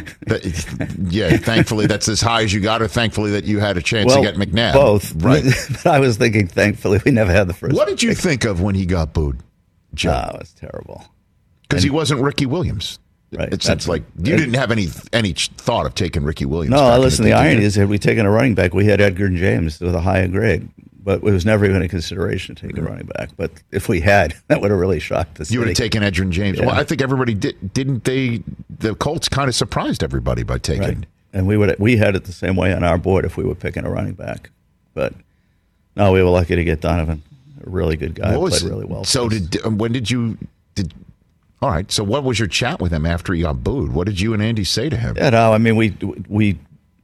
[SPEAKER 1] that, yeah, thankfully that's as high as you got, or thankfully that you had a chance
[SPEAKER 3] well,
[SPEAKER 1] to get McNabb.
[SPEAKER 3] Both,
[SPEAKER 1] right?
[SPEAKER 3] But I was thinking, thankfully, we never had the first.
[SPEAKER 1] What did you
[SPEAKER 3] pick.
[SPEAKER 1] think of when he got booed, Joe?
[SPEAKER 3] Oh, it was terrible.
[SPEAKER 1] Because he wasn't Ricky Williams.
[SPEAKER 3] Right.
[SPEAKER 1] It sounds like you
[SPEAKER 3] it,
[SPEAKER 1] didn't have any any thought of taking Ricky Williams.
[SPEAKER 3] No,
[SPEAKER 1] back
[SPEAKER 3] listen.
[SPEAKER 1] the,
[SPEAKER 3] The irony is, had we taken a running back, we had Edgar James with a higher grade. But it was never even a consideration to take a running back. But if we had, that would have really shocked the city.
[SPEAKER 1] You would have taken Edgerrin James.
[SPEAKER 3] Yeah.
[SPEAKER 1] Well, I think everybody did. Didn't they? The Colts kind of surprised everybody by taking.
[SPEAKER 3] Right. And we would we had it the same way on our board if we were picking a running back. But no, we were lucky to get Donovan, a really good guy.
[SPEAKER 1] What was
[SPEAKER 3] played really well.
[SPEAKER 1] So did when did you did? All right. So what was your chat with him after he got booed? What did you and Andy say to him?
[SPEAKER 3] Yeah, no, I mean we we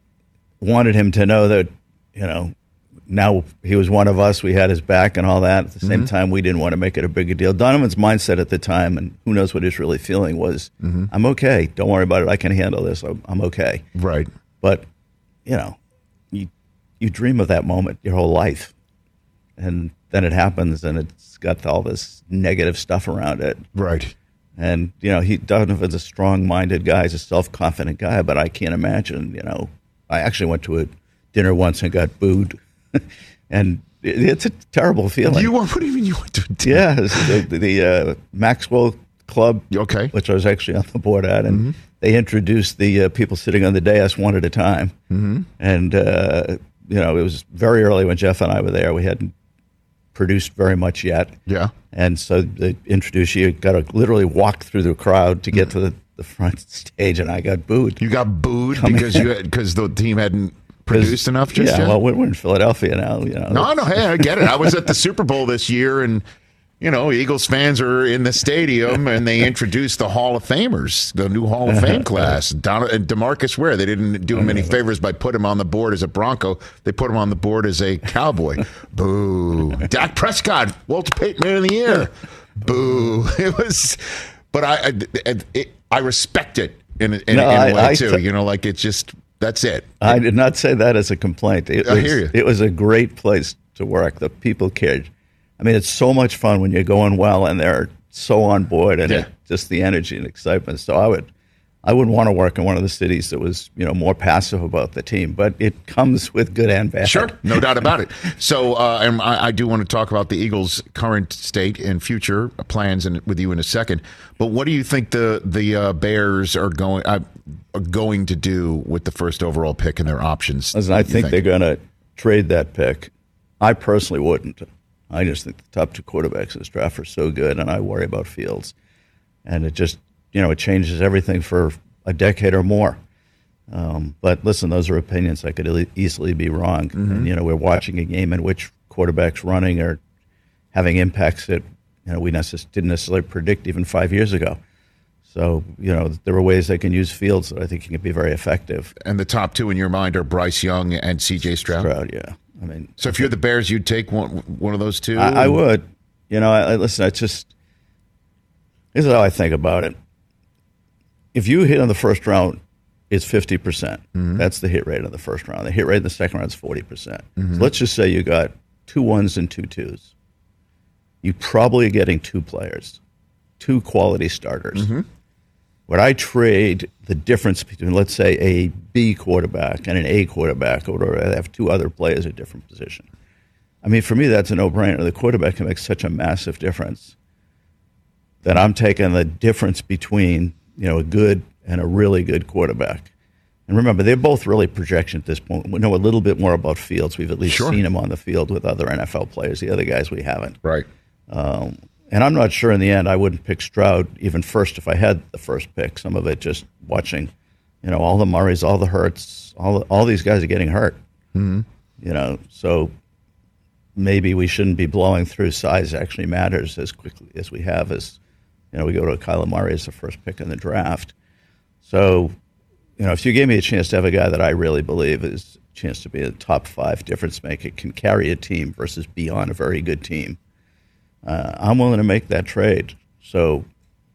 [SPEAKER 3] wanted him to know that you know. Now he was one of us. We had his back and all that. At the same mm-hmm. time, we didn't want to make it a bigger deal. Donovan's mindset at the time, and who knows what he's really feeling, was, mm-hmm. I'm okay. Don't worry about it. I can handle this. I'm, I'm okay.
[SPEAKER 1] Right.
[SPEAKER 3] But, you know, you you dream of that moment your whole life. And then it happens, and it's got all this negative stuff around it.
[SPEAKER 1] Right.
[SPEAKER 3] And, you know, he Donovan's a strong-minded guy. He's a self-confident guy, but I can't imagine, you know. I actually went to a dinner once and got booed. And it's a terrible feeling.
[SPEAKER 1] You what do you mean you went to dinner?
[SPEAKER 3] Yeah, the, the uh, Maxwell Club,
[SPEAKER 1] okay,
[SPEAKER 3] which I was actually on the board at, and
[SPEAKER 1] mm-hmm.
[SPEAKER 3] they introduced the uh, people sitting on the dais one at a time.
[SPEAKER 1] Mm-hmm.
[SPEAKER 3] And uh, you know, it was very early when Jeff and I were there. We hadn't produced very much yet.
[SPEAKER 1] Yeah,
[SPEAKER 3] and so they introduced you. Got to literally walk through the crowd to get mm-hmm. to the, the front stage, and I got booed.
[SPEAKER 1] You got booed because in. you because the team hadn't produced enough just
[SPEAKER 3] yeah,
[SPEAKER 1] yet?
[SPEAKER 3] well, we're in Philadelphia now. You know.
[SPEAKER 1] No, no, hey, I get it. I was at the Super Bowl this year, and, you know, Eagles fans are in the stadium, and they introduced the Hall of Famers, the new Hall of Fame class. Don, and DeMarcus Ware, they didn't do him any favors by putting him on the board as a Bronco. They put him on the board as a Cowboy. Boo. Dak Prescott, Walter Payton Man of the Year. Boo. It was, but I, I, it, I respect it in, in,
[SPEAKER 3] no,
[SPEAKER 1] in a
[SPEAKER 3] I,
[SPEAKER 1] way,
[SPEAKER 3] I,
[SPEAKER 1] too.
[SPEAKER 3] I,
[SPEAKER 1] you know, like it's just... That's it.
[SPEAKER 3] I did not say that as a complaint. It
[SPEAKER 1] I
[SPEAKER 3] was,
[SPEAKER 1] hear you.
[SPEAKER 3] It was a great place to work. The people cared. I mean, it's so much fun when you're going well and they're so on board, and
[SPEAKER 1] yeah.
[SPEAKER 3] it, just the energy and excitement. So I would, I wouldn't want to work in one of the cities that was, you know, more passive about the team. But it comes with good and bad.
[SPEAKER 1] Sure, no doubt about it. So, uh, and I, I do want to talk about the Eagles' current state and future plans, and with you in a second. But what do you think the the uh, Bears are going uh, are going to do with the first overall pick and their options?
[SPEAKER 3] Listen, I think, think they're going to trade that pick. I personally wouldn't. I just think the top two quarterbacks in this draft are so good, and I worry about Fields. And it just, you know, it changes everything for a decade or more. Um, but listen, those are opinions. I could easily be wrong. Mm-hmm. And, you know, we're watching a game in which quarterbacks running are having impacts that, you know, we necess- didn't necessarily predict even five years ago. So, you know, there are ways they can use Fields that I think can be very effective.
[SPEAKER 1] And the top two in your mind are Bryce Young and C J Stroud?
[SPEAKER 3] Stroud, yeah. I mean,
[SPEAKER 1] so if you're the Bears, you'd take one one of those two?
[SPEAKER 3] I, I would. You know, I, I listen, I just, this is how I think about it. If you hit in the first round, it's fifty percent. Mm-hmm. That's the hit rate in the first round. The hit rate in the second round is forty percent. Mm-hmm. So let's just say you got two ones and two twos. You're probably getting two players, two quality starters. Mm-hmm. Would I trade the difference between, let's say, a B quarterback and an A quarterback, or would I have two other players at different position? I mean, for me, that's a no-brainer. The quarterback can make such a massive difference that I'm taking the difference between, you know, a good and a really good quarterback. And remember, they're both really projection at this point. We know a little bit more about Fields. We've at least
[SPEAKER 1] sure.
[SPEAKER 3] seen him on the field with other N F L players. The other guys we haven't.
[SPEAKER 1] Right.
[SPEAKER 3] Um, and I'm not sure in the end I wouldn't pick Stroud even first if I had the first pick. Some of it just watching, you know, all the Murrays, all the Hurts, all all these guys are getting hurt.
[SPEAKER 1] Mm-hmm.
[SPEAKER 3] You know, so maybe we shouldn't be blowing through size actually matters as quickly as we have as, you know, we go to Kyler Murray as the first pick in the draft. So, you know, if you gave me a chance to have a guy that I really believe is a chance to be a top five difference maker, can carry a team versus be on a very good team, uh, I'm willing to make that trade. So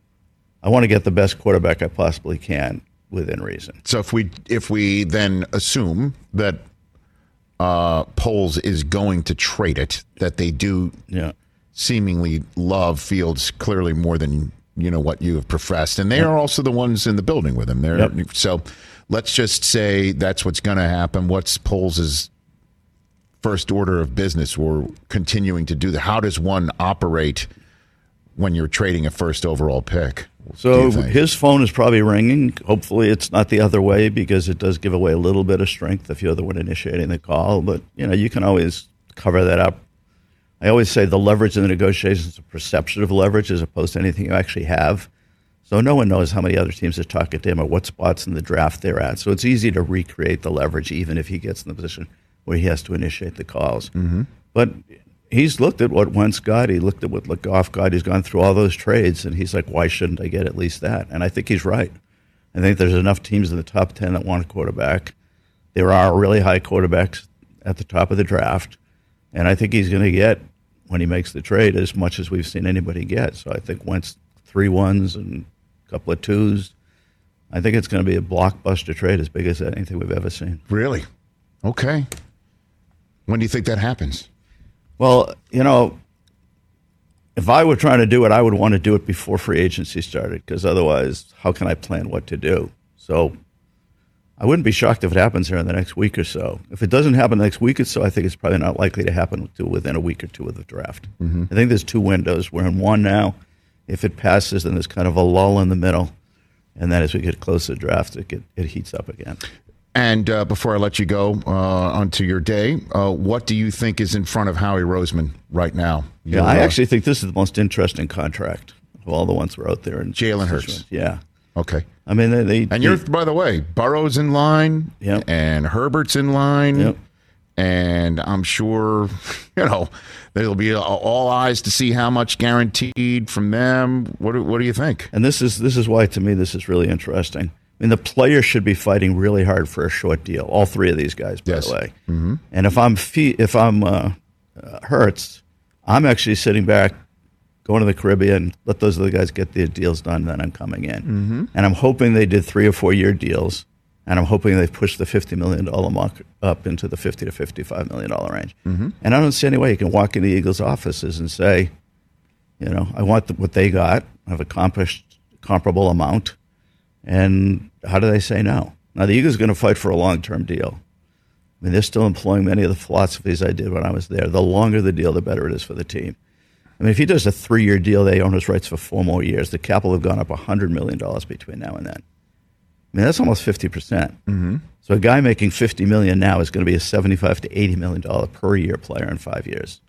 [SPEAKER 3] I want to get the best quarterback I possibly can within reason.
[SPEAKER 1] So if we if we then assume that uh, Poles is going to trade it, that they do
[SPEAKER 3] yeah.
[SPEAKER 1] seemingly love Fields clearly more than you know what you have professed, and they are also the ones in the building with him. They're, yep. So let's just say that's what's going to happen. What's Poles' first order of business or continuing to do that? How does one operate when you're trading a first overall pick?
[SPEAKER 3] So his phone is probably ringing. Hopefully it's not the other way because it does give away a little bit of strength if you're the one initiating the call. But, you know, you can always cover that up. I always say the leverage in the negotiations is a perception of leverage as opposed to anything you actually have. So no one knows how many other teams are talking to him or what spots in the draft they're at. So it's easy to recreate the leverage even if he gets in the position where he has to initiate the calls.
[SPEAKER 1] Mm-hmm.
[SPEAKER 3] But he's looked at what Wentz got. He looked at what Goff got. He's gone through all those trades, and he's like, why shouldn't I get at least that? And I think he's right. I think there's enough teams in the top ten that want a quarterback. There are really high quarterbacks at the top of the draft. And I think he's going to get, when he makes the trade, as much as we've seen anybody get. So I think Wentz three ones and a couple of twos. I think it's going to be a blockbuster trade as big as anything we've ever seen.
[SPEAKER 1] Really? Okay. When do you think that happens?
[SPEAKER 3] Well, you know, if I were trying to do it, I would want to do it before free agency started because otherwise, how can I plan what to do? So I wouldn't be shocked if it happens here in the next week or so. If it doesn't happen the next week or so, I think it's probably not likely to happen within a week or two of the draft.
[SPEAKER 1] Mm-hmm.
[SPEAKER 3] I think there's two windows. We're in one now. If it passes, then there's kind of a lull in the middle. And then as we get closer to the draft, it, get, it heats up again.
[SPEAKER 1] And uh, before I let you go uh, onto your day, uh, what do you think is in front of Howie Roseman right now?
[SPEAKER 3] Yeah, I uh, actually think this is the most interesting contract of all the ones that are out there.
[SPEAKER 1] Jalen Hurts.
[SPEAKER 3] Yeah.
[SPEAKER 1] Okay.
[SPEAKER 3] I mean, they, they
[SPEAKER 1] and you're, they, by the way, Burrow's in line,
[SPEAKER 3] yep.
[SPEAKER 1] and Herbert's in line,
[SPEAKER 3] yep.
[SPEAKER 1] and I'm sure, you know, there'll be all eyes to see how much guaranteed from them. What do, what do you think?
[SPEAKER 3] And this is this is why, to me, this is really interesting. I mean, the players should be fighting really hard for a short deal. All three of these guys, by
[SPEAKER 1] yes.
[SPEAKER 3] the way.
[SPEAKER 1] Mm-hmm.
[SPEAKER 3] And if I'm fee- if I'm uh, uh, Hurts, I'm actually sitting back, going to the Caribbean, let those other guys get their deals done, then I'm coming in.
[SPEAKER 1] Mm-hmm.
[SPEAKER 3] And I'm hoping they did three or four year deals, and I'm hoping they pushed the fifty million dollars mark up into the fifty to fifty-five million dollars range.
[SPEAKER 1] Mm-hmm.
[SPEAKER 3] And I don't see any way you can walk into the Eagles' offices and say, you know, I want the, what they got. I've accomplished a comparable amount. And how do they say no? Now, the Eagles are going to fight for a long-term deal. I mean, they're still employing many of the philosophies I did when I was there. The longer the deal, the better it is for the team. I mean, if he does a three-year deal, they own his rights for four more years. The cap will have gone up one hundred million dollars between now and then. I mean, that's almost fifty percent.
[SPEAKER 1] Mm-hmm.
[SPEAKER 3] So a guy making fifty million dollars now is going to be a seventy-five to eighty million dollars per year player in five years.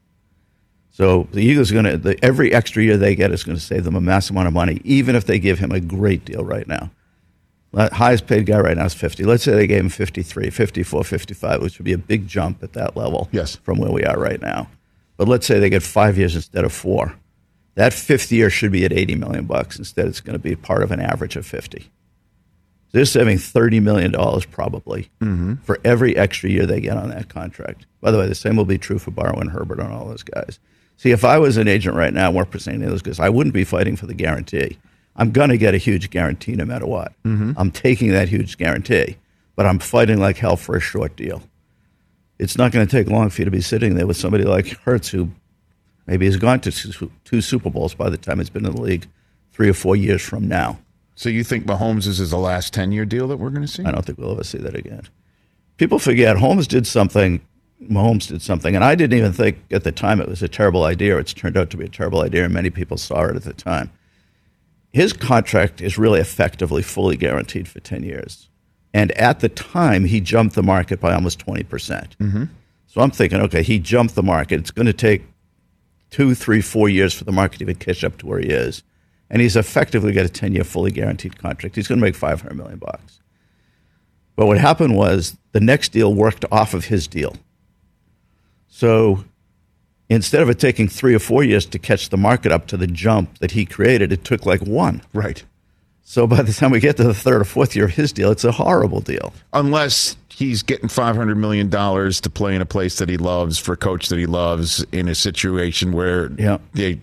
[SPEAKER 3] So the Eagles are going to, every extra year they get is going to save them a massive amount of money, even if they give him a great deal right now. The highest paid guy right now is fifty. Let's say they gave him fifty-three, fifty-four, fifty-five, which would be a big jump at that level
[SPEAKER 1] yes.
[SPEAKER 3] from where we are right now. But let's say they get five years instead of four. That fifth year should be at eighty million bucks. Instead, it's going to be part of an average of fifty. They're saving thirty million dollars probably
[SPEAKER 1] mm-hmm.
[SPEAKER 3] for every extra year they get on that contract. By the way, the same will be true for Burrow and Herbert and all those guys. See, if I was an agent right now representing those guys, I wouldn't be fighting for the guarantee. I'm going to get a huge guarantee no matter what.
[SPEAKER 1] Mm-hmm.
[SPEAKER 3] I'm taking that huge guarantee, but I'm fighting like hell for a short deal. It's not going to take long for you to be sitting there with somebody like Hurts, who maybe has gone to two Super Bowls by the time he's been in the league three or four years from now.
[SPEAKER 1] So you think Mahomes is the last ten-year deal that we're going to see?
[SPEAKER 3] I don't think we'll ever see that again. People forget Holmes did something, Mahomes did something, and I didn't even think at the time it was a terrible idea. It's turned out to be a terrible idea, and many people saw it at the time. His contract is really effectively fully guaranteed for ten years. And at the time, he jumped the market by almost twenty percent.
[SPEAKER 1] Mm-hmm.
[SPEAKER 3] So I'm thinking, okay, he jumped the market. It's going to take two, three, four years for the market to even catch up to where he is. And he's effectively got a ten-year fully guaranteed contract. He's going to make five hundred million bucks. But what happened was the next deal worked off of his deal. So instead of it taking three or four years to catch the market up to the jump that he created, it took like one.
[SPEAKER 1] Right.
[SPEAKER 3] So by the time we get to the third or fourth year of his deal, it's a horrible deal.
[SPEAKER 1] Unless he's getting five hundred million dollars to play in a place that he loves, for a coach that he loves, in a situation where
[SPEAKER 3] yeah.
[SPEAKER 1] they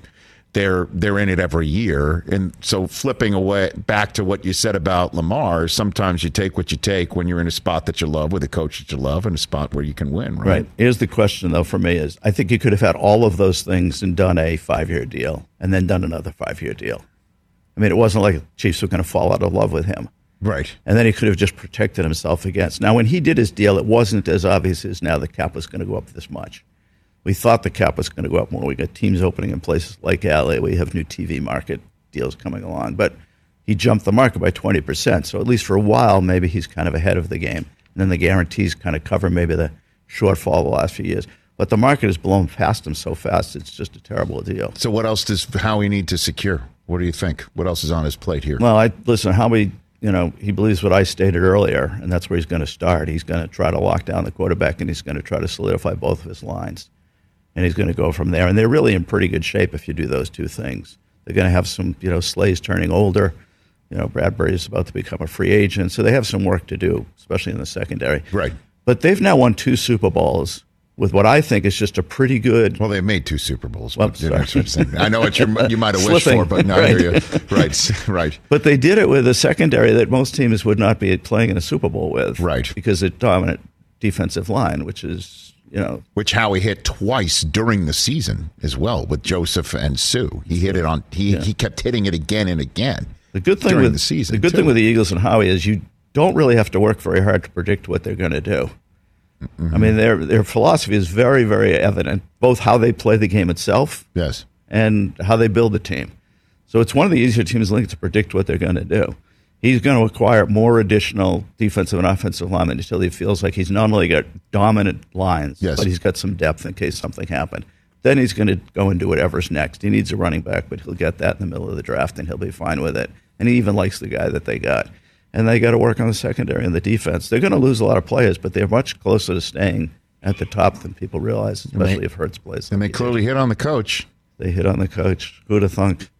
[SPEAKER 1] they're they're in it every year. And so flipping away back to what you said about Lamar, sometimes you take what you take when you're in a spot that you love with a coach that you love and a spot where you can win, right?
[SPEAKER 3] Right. Here's the question, though, for me is I think you could have had all of those things and done a five-year deal and then done another five-year deal. I mean, it wasn't like the Chiefs were going to fall out of love with him.
[SPEAKER 1] Right.
[SPEAKER 3] And then he could have just protected himself against. Now, when he did his deal, it wasn't as obvious as now the cap was going to go up this much. We thought the cap was going to go up more. We got teams opening in places like L A. We have new T V market deals coming along. But he jumped the market by twenty percent. So at least for a while, maybe he's kind of ahead of the game. And then the guarantees kind of cover maybe the shortfall the last few years. But the market has blown past him so fast, it's just a terrible deal.
[SPEAKER 1] So what else does Howie need to secure? What do you think? What else is on his plate here?
[SPEAKER 3] Well, I listen, Howie, you know, he believes what I stated earlier, and that's where he's going to start. He's going to try to lock down the quarterback, and he's going to try to solidify both of his lines. And he's going to go from there. And they're really in pretty good shape if you do those two things. They're going to have some, you know, Slay's turning older. You know, Bradbury is about to become a free agent. So they have some work to do, especially in the secondary.
[SPEAKER 1] Right.
[SPEAKER 3] But they've now won two Super Bowls with what I think is just a pretty good...
[SPEAKER 1] Well, they've made two Super Bowls.
[SPEAKER 3] Well,
[SPEAKER 1] but, you know, I know what you're, you might have wished for, but no, I hear you. Right, right.
[SPEAKER 3] But they did it with a secondary that most teams would not be playing in a Super Bowl with.
[SPEAKER 1] Right.
[SPEAKER 3] Because it's dominant defensive line, which is... You know,
[SPEAKER 1] which Howie hit twice during the season as well with Joseph and Sue. He hit it on. He
[SPEAKER 3] yeah.
[SPEAKER 1] he kept hitting it again and again.
[SPEAKER 3] The good thing
[SPEAKER 1] during
[SPEAKER 3] with
[SPEAKER 1] the season.
[SPEAKER 3] The good
[SPEAKER 1] too.
[SPEAKER 3] thing with the Eagles and Howie is you don't really have to work very hard to predict what they're going to do. Mm-hmm. I mean, their their philosophy is very very evident, both how they play the game itself,
[SPEAKER 1] yes,
[SPEAKER 3] and how they build the team. So it's one of the easier teams in the league to predict what they're going to do. He's going to acquire more additional defensive and offensive linemen until he feels like he's not only got dominant lines,
[SPEAKER 1] yes.
[SPEAKER 3] but he's got some depth in case something happened. Then he's going to go and do whatever's next. He needs a running back, but he'll get that in the middle of the draft, and he'll be fine with it. And he even likes the guy that they got. And they got to work on the secondary and the defense. They're going to lose a lot of players, but they're much closer to staying at the top than people realize, especially
[SPEAKER 1] they,
[SPEAKER 3] if Hurts plays.
[SPEAKER 1] And
[SPEAKER 3] like
[SPEAKER 1] they clearly hit on the coach.
[SPEAKER 3] They hit on the coach. Who'd have thunk?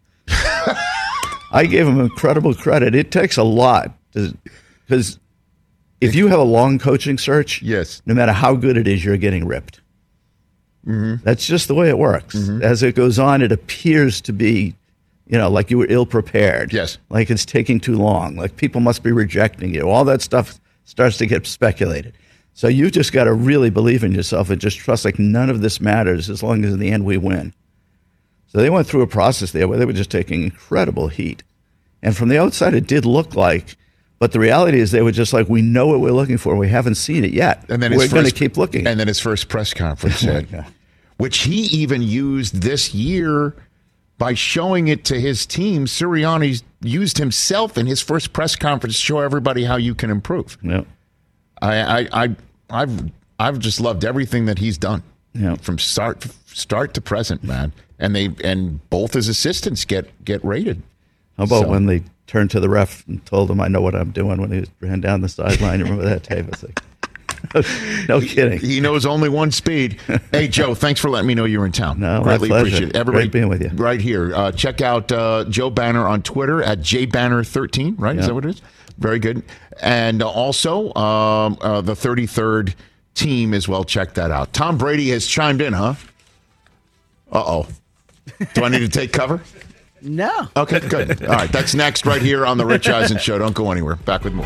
[SPEAKER 3] I gave him incredible credit. It takes a lot. Because if you have a long coaching search,
[SPEAKER 1] yes,
[SPEAKER 3] no matter how good it is, you're getting ripped.
[SPEAKER 1] Mm-hmm.
[SPEAKER 3] That's just the way it works.
[SPEAKER 1] Mm-hmm.
[SPEAKER 3] As it goes on, it appears to be, you know, like you were ill-prepared.
[SPEAKER 1] Yes.
[SPEAKER 3] Like it's taking too long. Like people must be rejecting you. All that stuff starts to get speculated. So you just got to really believe in yourself and just trust like none of this matters as long as in the end we win. So they went through a process there where they were just taking incredible heat. And from the outside, it did look like, but the reality is they were just like, we know what we're looking for. We haven't seen it yet.
[SPEAKER 1] And then
[SPEAKER 3] we're
[SPEAKER 1] his
[SPEAKER 3] going to
[SPEAKER 1] first-
[SPEAKER 3] keep looking.
[SPEAKER 1] And then his first press conference said, which he even used this year by showing it to his team. Sirianni used himself in his first press conference to show everybody how you can improve.
[SPEAKER 3] Yep.
[SPEAKER 1] I, I, I, I've, I've just loved everything that he's done
[SPEAKER 3] Yep.
[SPEAKER 1] from start, start to present, man. And they, and both his assistants get, get rated.
[SPEAKER 3] How about
[SPEAKER 1] So-
[SPEAKER 3] when they turned to the ref and told him, I know what I'm doing, when he ran down the sideline? You remember that tape? It's like, no kidding.
[SPEAKER 1] He knows only one speed. Hey, Joe, thanks for letting me know you're in town.
[SPEAKER 3] No, my
[SPEAKER 1] Greatly
[SPEAKER 3] pleasure.
[SPEAKER 1] appreciate it. Everybody
[SPEAKER 3] Great being with you.
[SPEAKER 1] Right here. Uh, check out uh, Joe Banner on Twitter at J Banner thirteen, right?
[SPEAKER 3] Yeah.
[SPEAKER 1] Is that what it is? Very good. And also, um, uh, the thirty-third team as well. Check that out. Tom Brady has chimed in, huh? Uh-oh. Do I need to take cover?
[SPEAKER 4] No.
[SPEAKER 1] Okay, good. All right, that's next right here on The Rich Eisen Show. Don't go anywhere. Back with more.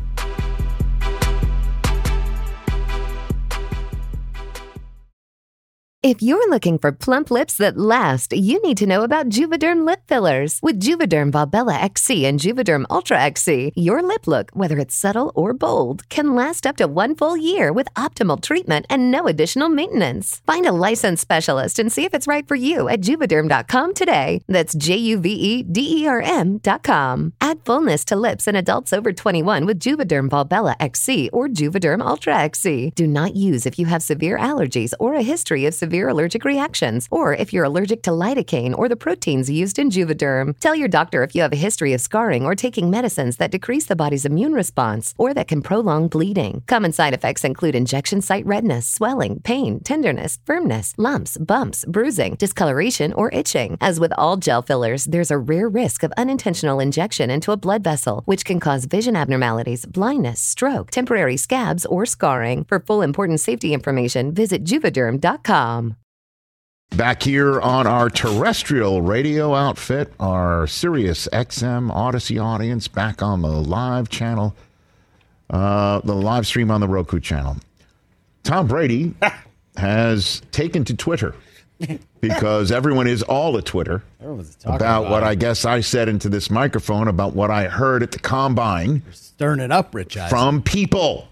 [SPEAKER 6] If you're looking for plump lips that last, you need to know about Juvederm lip fillers. With Juvederm Volbella X C and Juvederm Ultra X C, your lip look, whether it's subtle or bold, can last up to one full year with optimal treatment and no additional maintenance. Find a licensed specialist and see if it's right for you at Juvederm dot com today. That's J U V E D E R M dot com. Add fullness to lips in adults over twenty-one with Juvederm Volbella X C or Juvederm Ultra X C. Do not use if you have severe allergies or a history of severe allergic reactions, or if you're allergic to lidocaine or the proteins used in Juvederm. Tell your doctor if you have a history of scarring or taking medicines that decrease the body's immune response or that can prolong bleeding. Common side effects include injection site redness, swelling, pain, tenderness, firmness, lumps, bumps, bruising, discoloration, or itching. As with all gel fillers, there's a rare risk of unintentional injection into a blood vessel, which can cause vision abnormalities, blindness, stroke, temporary scabs, or scarring. For full important safety information, visit Juvederm dot com.
[SPEAKER 1] Back here on our terrestrial radio outfit, our Sirius X M Odyssey audience, back on the live channel, uh, the live stream on the Roku channel. Tom Brady has taken to Twitter because everyone is all at Twitter about, about what I guess I said into this microphone about what I heard at the Combine.
[SPEAKER 4] You're stirring it up, Rich Eisen.
[SPEAKER 1] From people.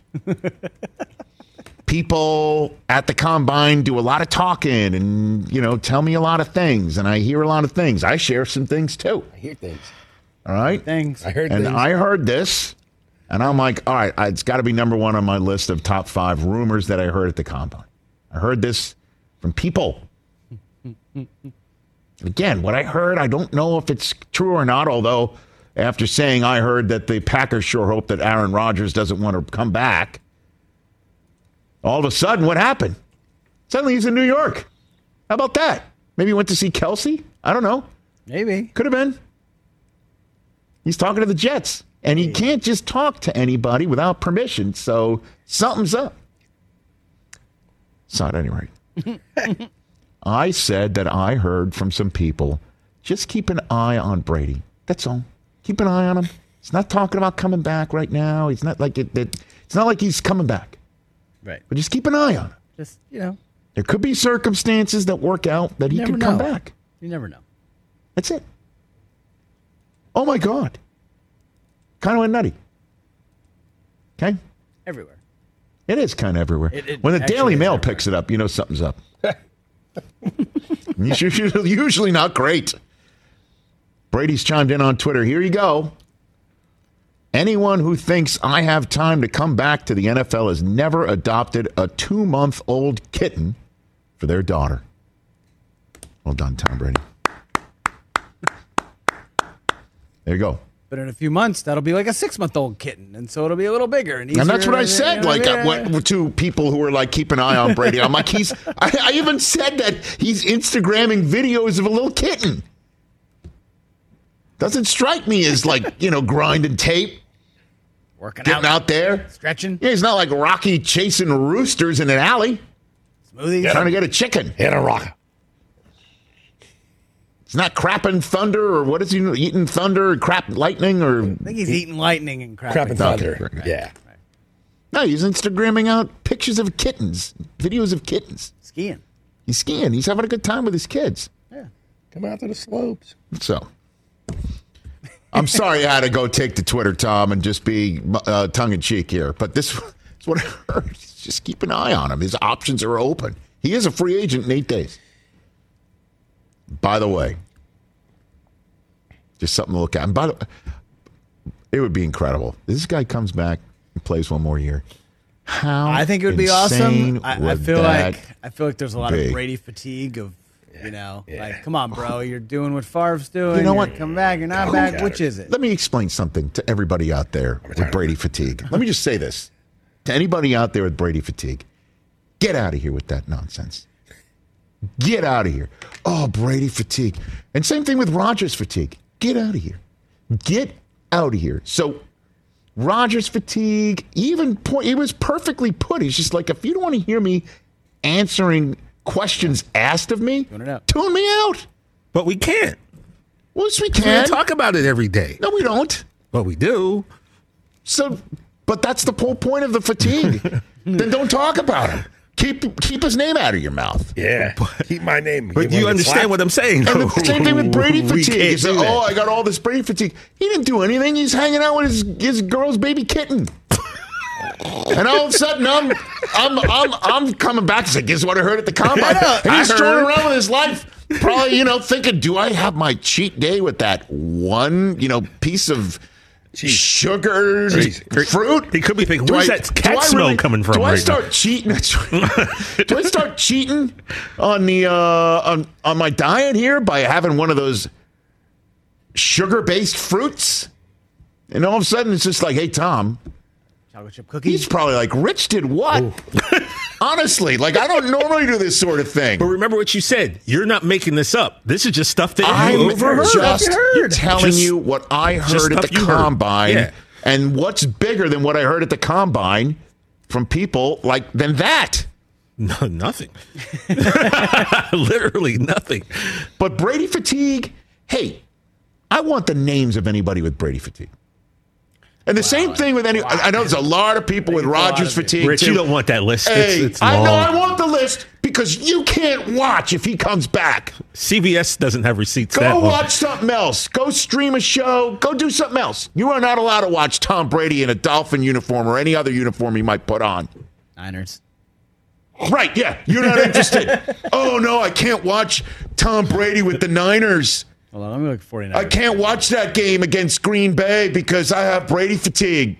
[SPEAKER 1] People at the Combine do a lot of talking and, you know, tell me a lot of things. And I hear a lot of things. I share some things, too.
[SPEAKER 7] I hear things.
[SPEAKER 1] All right?
[SPEAKER 4] Things.
[SPEAKER 7] I heard
[SPEAKER 1] and
[SPEAKER 7] things.
[SPEAKER 1] I heard this. And I'm like, all right, it's got to be number one on my list of top five rumors that I heard at the Combine. I heard this from people. Again, what I heard, I don't know if it's true or not, although after saying I heard that the Packers sure hope that Aaron Rodgers doesn't want to come back, all of a sudden, what happened? Suddenly he's in New York. How about that? Maybe he went to see Kelsey? I don't know.
[SPEAKER 4] Maybe.
[SPEAKER 1] Could have been. He's talking to the Jets. And he can't just talk to anybody without permission. So something's up. So at any rate, I said that I heard from some people, just keep an eye on Brady. That's all. Keep an eye on him. He's not talking about coming back right now. He's not like it. it it's not like he's coming back.
[SPEAKER 4] Right.
[SPEAKER 1] But just keep an eye on him.
[SPEAKER 4] Just, you know.
[SPEAKER 1] There could be circumstances that work out that he
[SPEAKER 4] never
[SPEAKER 1] could come
[SPEAKER 4] know.
[SPEAKER 1] back.
[SPEAKER 4] You never know.
[SPEAKER 1] That's it. Oh, my God. Kind of went nutty. Okay?
[SPEAKER 4] Everywhere.
[SPEAKER 1] It is kind of everywhere.
[SPEAKER 4] It- it
[SPEAKER 1] when the
[SPEAKER 4] actually
[SPEAKER 1] Daily
[SPEAKER 4] is
[SPEAKER 1] Mail
[SPEAKER 4] everywhere.
[SPEAKER 1] picks it up, you know something's up. Usually usually not great. Brady's chimed in on Twitter. Here you go. Anyone who thinks I have time to come back to the N F L has never adopted a two-month-old kitten for their daughter. Well done, Tom Brady. There you go.
[SPEAKER 4] But in a few months, that'll be like a six-month-old kitten, and so it'll be a little bigger. And,
[SPEAKER 1] And that's
[SPEAKER 4] easier,
[SPEAKER 1] what I
[SPEAKER 4] you
[SPEAKER 1] said,
[SPEAKER 4] know
[SPEAKER 1] like,
[SPEAKER 4] what I
[SPEAKER 1] uh,
[SPEAKER 4] mean?
[SPEAKER 1] what, to people who were like, keep an eye on Brady. I'm like, he's, I, I even said that he's Instagramming videos of a little kitten. Doesn't strike me as like, you know, grinding tape,
[SPEAKER 4] Working
[SPEAKER 1] getting
[SPEAKER 4] out,
[SPEAKER 1] out there.
[SPEAKER 4] stretching,
[SPEAKER 1] Yeah, he's not like Rocky chasing roosters in an alley,
[SPEAKER 4] smoothies.
[SPEAKER 1] trying to get a chicken.
[SPEAKER 7] Hit a rock.
[SPEAKER 1] He's not crapping thunder, or what is he, eating thunder, or crap lightning, or...
[SPEAKER 4] I think he's eating lightning and crap.
[SPEAKER 7] Crap and
[SPEAKER 1] Okay,
[SPEAKER 7] thunder.
[SPEAKER 1] right, right.
[SPEAKER 7] Yeah.
[SPEAKER 1] No, he's Instagramming out pictures of kittens, videos of kittens.
[SPEAKER 4] Skiing.
[SPEAKER 1] He's skiing. He's having a good time with his kids.
[SPEAKER 4] Yeah.
[SPEAKER 7] Come out to the slopes.
[SPEAKER 1] So, I'm sorry I had to go take to Twitter, Tom, and just be uh, tongue-in-cheek here. But this is what I heard. Just keep an eye on him. His options are open. He is a free agent in eight days. By the way, just something to look at. And by the way, it would be incredible. This guy comes back and plays one more year. How
[SPEAKER 4] I think it would be
[SPEAKER 1] insane
[SPEAKER 4] awesome. I, I
[SPEAKER 1] would
[SPEAKER 4] feel
[SPEAKER 1] that
[SPEAKER 4] like I feel like there's a lot
[SPEAKER 1] be?
[SPEAKER 4] of Brady fatigue of, you know,
[SPEAKER 7] yeah.
[SPEAKER 4] like, come on, bro, you're doing what Favre's doing.
[SPEAKER 1] You know
[SPEAKER 4] you're
[SPEAKER 1] what?
[SPEAKER 4] gonna Come back, you're not
[SPEAKER 7] Come
[SPEAKER 4] back.
[SPEAKER 7] on.
[SPEAKER 4] Which is it?
[SPEAKER 1] Let me explain something to everybody out there with Brady fatigue. Let me just say this. To anybody out there with Brady fatigue, get out of here with that nonsense. Get out of here. Oh, Brady fatigue. And same thing with Rodgers fatigue. Get out of here. Get out of here. So Rodgers fatigue, even point, it was perfectly put. He's just like, if you don't want to hear me answering questions asked of me,
[SPEAKER 4] Tune it out.
[SPEAKER 1] tune me out.
[SPEAKER 8] But we can't.
[SPEAKER 1] Well, yes, we
[SPEAKER 8] We
[SPEAKER 1] can.
[SPEAKER 8] talk about it every day.
[SPEAKER 1] No, we don't.
[SPEAKER 8] But we do.
[SPEAKER 1] So, but that's the whole point of the fatigue. Then don't talk about him. Keep keep his name out of your mouth.
[SPEAKER 7] Yeah. Keep my name.
[SPEAKER 8] But you understand what I'm saying.
[SPEAKER 1] And the same thing with Brady
[SPEAKER 8] We
[SPEAKER 1] fatigue.
[SPEAKER 8] can't
[SPEAKER 1] He said,
[SPEAKER 8] do that.
[SPEAKER 1] oh, I got all this Brady fatigue. He didn't do anything. He's hanging out with his, his girl's baby kitten. And all of a sudden, I'm I'm I'm I'm coming back and saying, "Guess what I heard at the combine?" And he's
[SPEAKER 8] I
[SPEAKER 1] strolling
[SPEAKER 8] heard.
[SPEAKER 1] around with his life, probably you know thinking, "Do I have my cheat day with that one you know piece of sugared
[SPEAKER 8] Crazy.
[SPEAKER 1] fruit?"
[SPEAKER 8] He could be thinking,
[SPEAKER 1] Do
[SPEAKER 8] where's
[SPEAKER 1] I-
[SPEAKER 8] that
[SPEAKER 1] do
[SPEAKER 8] cat
[SPEAKER 1] I
[SPEAKER 8] smell
[SPEAKER 1] really-
[SPEAKER 8] coming from
[SPEAKER 1] Do I
[SPEAKER 8] right
[SPEAKER 1] start
[SPEAKER 8] now?
[SPEAKER 1] cheating? Do I start cheating on the uh, on on my diet here by having one of those sugar-based fruits? And all of a sudden, it's just like, "Hey, Tom."
[SPEAKER 4] Chocolate chip cookies.
[SPEAKER 1] He's probably like, Rich did what? Honestly, like, I don't normally do this sort of thing.
[SPEAKER 8] But remember what you said. You're not making this up. This is just stuff that
[SPEAKER 1] I'm
[SPEAKER 8] you overheard.
[SPEAKER 1] just
[SPEAKER 4] heard.
[SPEAKER 1] telling
[SPEAKER 8] Just-
[SPEAKER 1] you what I
[SPEAKER 8] just
[SPEAKER 1] heard at the
[SPEAKER 8] stuff you heard.
[SPEAKER 1] combine.
[SPEAKER 8] Yeah.
[SPEAKER 1] And what's bigger than what I heard at the combine from people like than that?
[SPEAKER 8] No, nothing. Literally nothing.
[SPEAKER 1] But Brady fatigue, hey, I want the names of anybody with Brady fatigue. And the wow. same thing with any. Wow. I know there's a lot of people with Rodgers fatigue.
[SPEAKER 8] Rich,
[SPEAKER 1] too.
[SPEAKER 8] you don't want that list.
[SPEAKER 1] Hey,
[SPEAKER 8] it's, it's
[SPEAKER 1] I
[SPEAKER 8] long.
[SPEAKER 1] know I want the list because you can't watch if he comes back.
[SPEAKER 8] C B S doesn't have receipts.
[SPEAKER 1] Go
[SPEAKER 8] that
[SPEAKER 1] watch
[SPEAKER 8] long.
[SPEAKER 1] something else. Go stream a show. Go do something else. You are not allowed to watch Tom Brady in a Dolphin uniform or any other uniform he might put on.
[SPEAKER 4] Niners.
[SPEAKER 1] Right, yeah. You're not interested. Oh, no, I can't watch Tom Brady with the Niners.
[SPEAKER 4] Hold on, let me look at forty-nine.
[SPEAKER 1] I can't watch that game against Green Bay because I have Brady fatigue.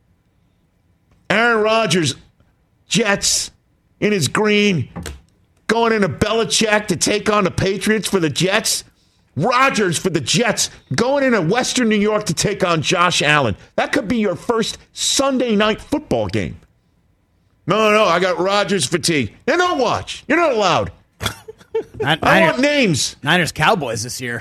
[SPEAKER 1] Aaron Rodgers, Jets, in his green, going into Belichick to take on the Patriots for the Jets. Rodgers for the Jets, going into Western New York to take on Josh Allen. That could be your first Sunday night football game. No, no, I got Rodgers fatigue. Then don't watch. You're not allowed.
[SPEAKER 4] Niners,
[SPEAKER 1] I want names.
[SPEAKER 4] Niners Cowboys this year.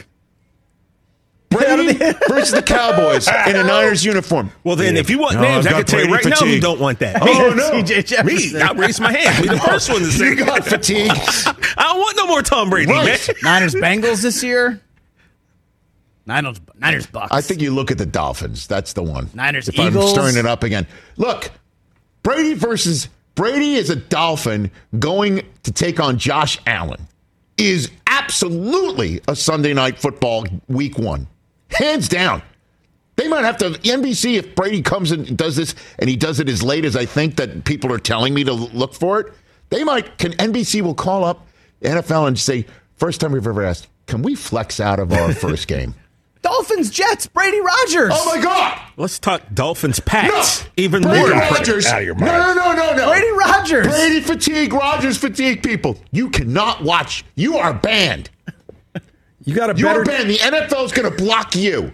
[SPEAKER 1] Brady versus the Cowboys in a Niners uniform.
[SPEAKER 8] Well, then,
[SPEAKER 1] yeah.
[SPEAKER 8] if you want
[SPEAKER 1] no,
[SPEAKER 8] names,
[SPEAKER 1] I've
[SPEAKER 8] I can tell you right fatigue. now who don't want that.
[SPEAKER 1] Oh, no.
[SPEAKER 4] C J Jefferson.
[SPEAKER 8] Me. I raised my hand. Be the first one to say
[SPEAKER 1] you got fatigue.
[SPEAKER 8] I don't want no more Tom Brady,
[SPEAKER 1] right.
[SPEAKER 8] man.
[SPEAKER 4] Niners Bengals this year. Niners, Niners Bucks.
[SPEAKER 1] I think you look at the Dolphins. That's the one.
[SPEAKER 4] Niners
[SPEAKER 1] if
[SPEAKER 4] Eagles.
[SPEAKER 1] I'm stirring it up again. Look, Brady versus Brady is a Dolphin going to take on Josh Allen is absolutely a Sunday night football week one. Hands down. They might have to, N B C, if Brady comes and does this, and he does it as late as I think that people are telling me to look for it, they might, can N B C will call up N F L and say, first time we've ever asked, can we flex out of our first game?
[SPEAKER 4] Dolphins, Jets, Brady Rodgers.
[SPEAKER 1] Oh, my God.
[SPEAKER 8] Let's talk Dolphins, Pats.
[SPEAKER 1] No.
[SPEAKER 8] Even
[SPEAKER 1] Brady
[SPEAKER 8] more
[SPEAKER 1] Rodgers.
[SPEAKER 7] Out of your mind.
[SPEAKER 1] No, no, no, no.
[SPEAKER 4] Brady Rodgers.
[SPEAKER 1] Brady fatigue, Rodgers fatigue, people. You cannot watch. You are banned.
[SPEAKER 7] You got a
[SPEAKER 1] You
[SPEAKER 7] better.
[SPEAKER 1] are banned. The N F L is going to block you.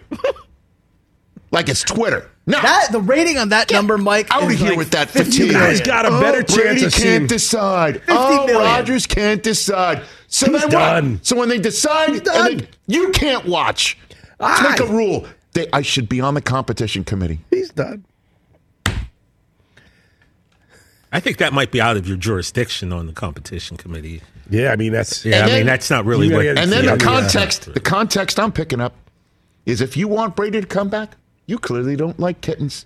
[SPEAKER 1] Like it's Twitter. No.
[SPEAKER 4] That the rating on that
[SPEAKER 1] Get
[SPEAKER 4] number, Mike.
[SPEAKER 1] out
[SPEAKER 4] is
[SPEAKER 1] of here
[SPEAKER 4] like
[SPEAKER 1] with that
[SPEAKER 4] fifty
[SPEAKER 1] fatigue.
[SPEAKER 7] You guys got a better
[SPEAKER 1] oh,
[SPEAKER 7] chance
[SPEAKER 1] Brady
[SPEAKER 7] of
[SPEAKER 1] can't
[SPEAKER 7] seeing-
[SPEAKER 1] decide. Oh,
[SPEAKER 4] million.
[SPEAKER 1] Rodgers can't decide. So
[SPEAKER 7] He's
[SPEAKER 1] then
[SPEAKER 7] done.
[SPEAKER 1] what? So when they decide,
[SPEAKER 7] done.
[SPEAKER 1] and they, you can't watch. Let's
[SPEAKER 7] Ah.
[SPEAKER 1] make a rule. They, I should be on the competition committee.
[SPEAKER 7] He's done.
[SPEAKER 8] I think that might be out of your jurisdiction on the competition committee.
[SPEAKER 7] Yeah, I mean that's.
[SPEAKER 8] Yeah,
[SPEAKER 1] And
[SPEAKER 8] I
[SPEAKER 1] then-
[SPEAKER 8] mean that's not really
[SPEAKER 7] You
[SPEAKER 8] what.
[SPEAKER 7] gotta get-
[SPEAKER 1] And then
[SPEAKER 7] Yeah,
[SPEAKER 1] the
[SPEAKER 7] yeah.
[SPEAKER 1] context, the context I'm picking up is if you want Brady to come back, you clearly don't like kittens.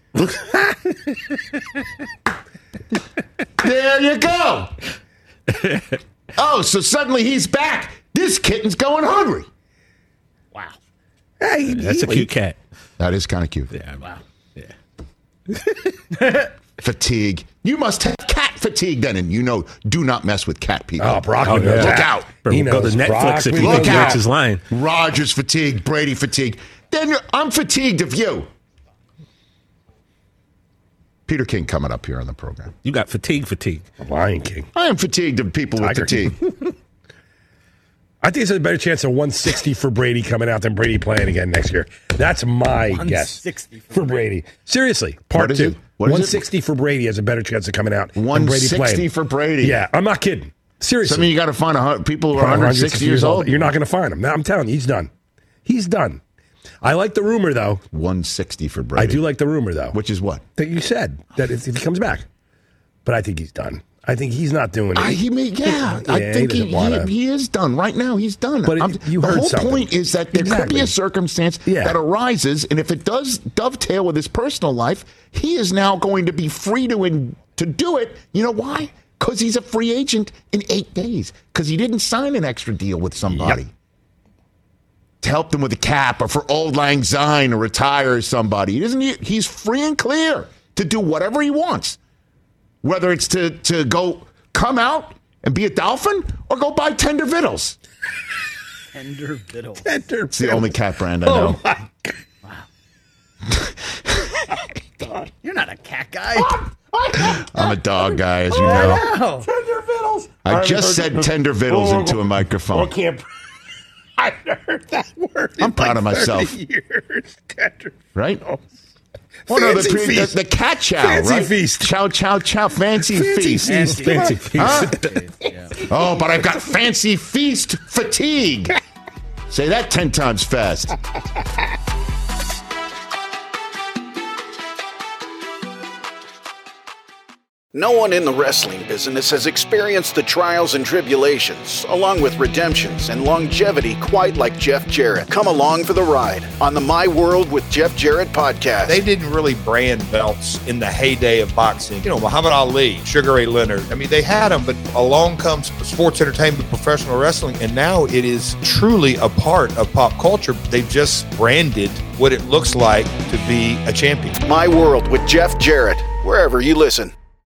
[SPEAKER 1] There you go. Oh, so suddenly he's back. This kitten's going hungry.
[SPEAKER 4] Wow.
[SPEAKER 7] Hey,
[SPEAKER 8] That's a cute cat.
[SPEAKER 1] That is kind of cute.
[SPEAKER 8] Yeah.
[SPEAKER 4] Wow.
[SPEAKER 8] Yeah.
[SPEAKER 1] Fatigue. You must have cat fatigue then, and you know, do not mess with cat people.
[SPEAKER 7] Oh, Brock.
[SPEAKER 8] Oh,
[SPEAKER 7] knows
[SPEAKER 8] yeah.
[SPEAKER 1] Look
[SPEAKER 7] that.
[SPEAKER 1] out.
[SPEAKER 7] He
[SPEAKER 8] Go to
[SPEAKER 7] knows
[SPEAKER 8] Netflix
[SPEAKER 7] Brock.
[SPEAKER 8] if
[SPEAKER 7] We
[SPEAKER 8] you
[SPEAKER 7] know
[SPEAKER 1] Look
[SPEAKER 8] think
[SPEAKER 1] out.
[SPEAKER 8] Rich is lying.
[SPEAKER 1] Rodgers fatigue, Brady fatigue. Then you're, I'm fatigued of you. Peter King coming up here on the program.
[SPEAKER 8] You got fatigue, fatigue.
[SPEAKER 7] Lion King.
[SPEAKER 1] I am fatigued of people with
[SPEAKER 7] Tiger.
[SPEAKER 1] fatigue.
[SPEAKER 7] I think there's a better chance of one sixty for Brady coming out than Brady playing again next year. That's my guess
[SPEAKER 4] one sixty
[SPEAKER 7] for Brady. Seriously, part
[SPEAKER 1] What is
[SPEAKER 7] two.
[SPEAKER 1] it? What is it?
[SPEAKER 7] one sixty for Brady has a better chance of coming out than Brady
[SPEAKER 1] one sixty
[SPEAKER 7] playing.
[SPEAKER 1] for Brady.
[SPEAKER 7] Yeah, I'm not kidding. Seriously.
[SPEAKER 1] So, I mean, you got to find a, hun- people who are one hundred sixty years old.
[SPEAKER 7] You're not going to find him. Now, I'm telling you, he's done. He's done. I like the rumor, though.
[SPEAKER 1] one sixty for Brady.
[SPEAKER 7] I do like the rumor, though.
[SPEAKER 1] Which is what?
[SPEAKER 7] That you said, that if, if he comes back. But I think he's done. I think he's not doing it.
[SPEAKER 1] I, he may, yeah, I
[SPEAKER 7] Yeah,
[SPEAKER 1] think
[SPEAKER 7] he
[SPEAKER 1] he,
[SPEAKER 7] doesn't wanna-
[SPEAKER 1] he, he is done. Right now, he's done.
[SPEAKER 7] But it-
[SPEAKER 1] I'm-
[SPEAKER 7] you
[SPEAKER 1] the
[SPEAKER 7] heard
[SPEAKER 1] whole
[SPEAKER 7] something.
[SPEAKER 1] point is that there could
[SPEAKER 7] Exactly.
[SPEAKER 1] be a circumstance
[SPEAKER 7] Yeah.
[SPEAKER 1] that arises, and if it does dovetail with his personal life, he is now going to be free to, in, to do it. You know why? Because he's a free agent in eight days. Because he didn't sign an extra deal with somebody.
[SPEAKER 7] Yep.
[SPEAKER 1] To help them with the cap, or for Old Lang Syne to retire somebody. He doesn't. He's free and clear to do whatever he wants, whether it's to to go come out and be a Dolphin or go buy Tender Vittles.
[SPEAKER 4] Tender Biddle.
[SPEAKER 7] Tender
[SPEAKER 1] It's the only cat brand I know.
[SPEAKER 7] Oh, my
[SPEAKER 4] God. You're not a cat guy.
[SPEAKER 1] I'm a dog guy, as you know.
[SPEAKER 4] No.
[SPEAKER 7] Tender Vittles.
[SPEAKER 1] I just said Tender Vittles into a microphone.
[SPEAKER 7] I can't. I've heard that word.
[SPEAKER 1] I'm
[SPEAKER 7] in
[SPEAKER 1] proud
[SPEAKER 7] like
[SPEAKER 1] of myself.
[SPEAKER 7] thirty years. Tender
[SPEAKER 1] Right?
[SPEAKER 7] Vittles.
[SPEAKER 1] Oh, no, the,
[SPEAKER 7] Fancy
[SPEAKER 1] pre- the,
[SPEAKER 7] feast.
[SPEAKER 1] the cat chow,
[SPEAKER 7] Fancy
[SPEAKER 1] right?
[SPEAKER 7] feast.
[SPEAKER 1] Chow, chow, chow, fancy,
[SPEAKER 7] Fancy
[SPEAKER 1] feast.
[SPEAKER 7] feast.
[SPEAKER 8] Fancy feast.
[SPEAKER 1] Huh? Oh, but I've got fancy feast fatigue. Say that ten times fast.
[SPEAKER 9] No one in the wrestling business has experienced the trials and tribulations, along with redemptions and longevity quite like Jeff Jarrett. Come along for the ride on the My World with Jeff Jarrett podcast.
[SPEAKER 10] They didn't really brand belts in the heyday of boxing. You know, Muhammad Ali, Sugar Ray Leonard. I mean, they had them, but along comes sports entertainment, professional wrestling, and now it is truly a part of pop culture. They've just branded what it looks like to be a champion.
[SPEAKER 9] My World with Jeff Jarrett, wherever you listen.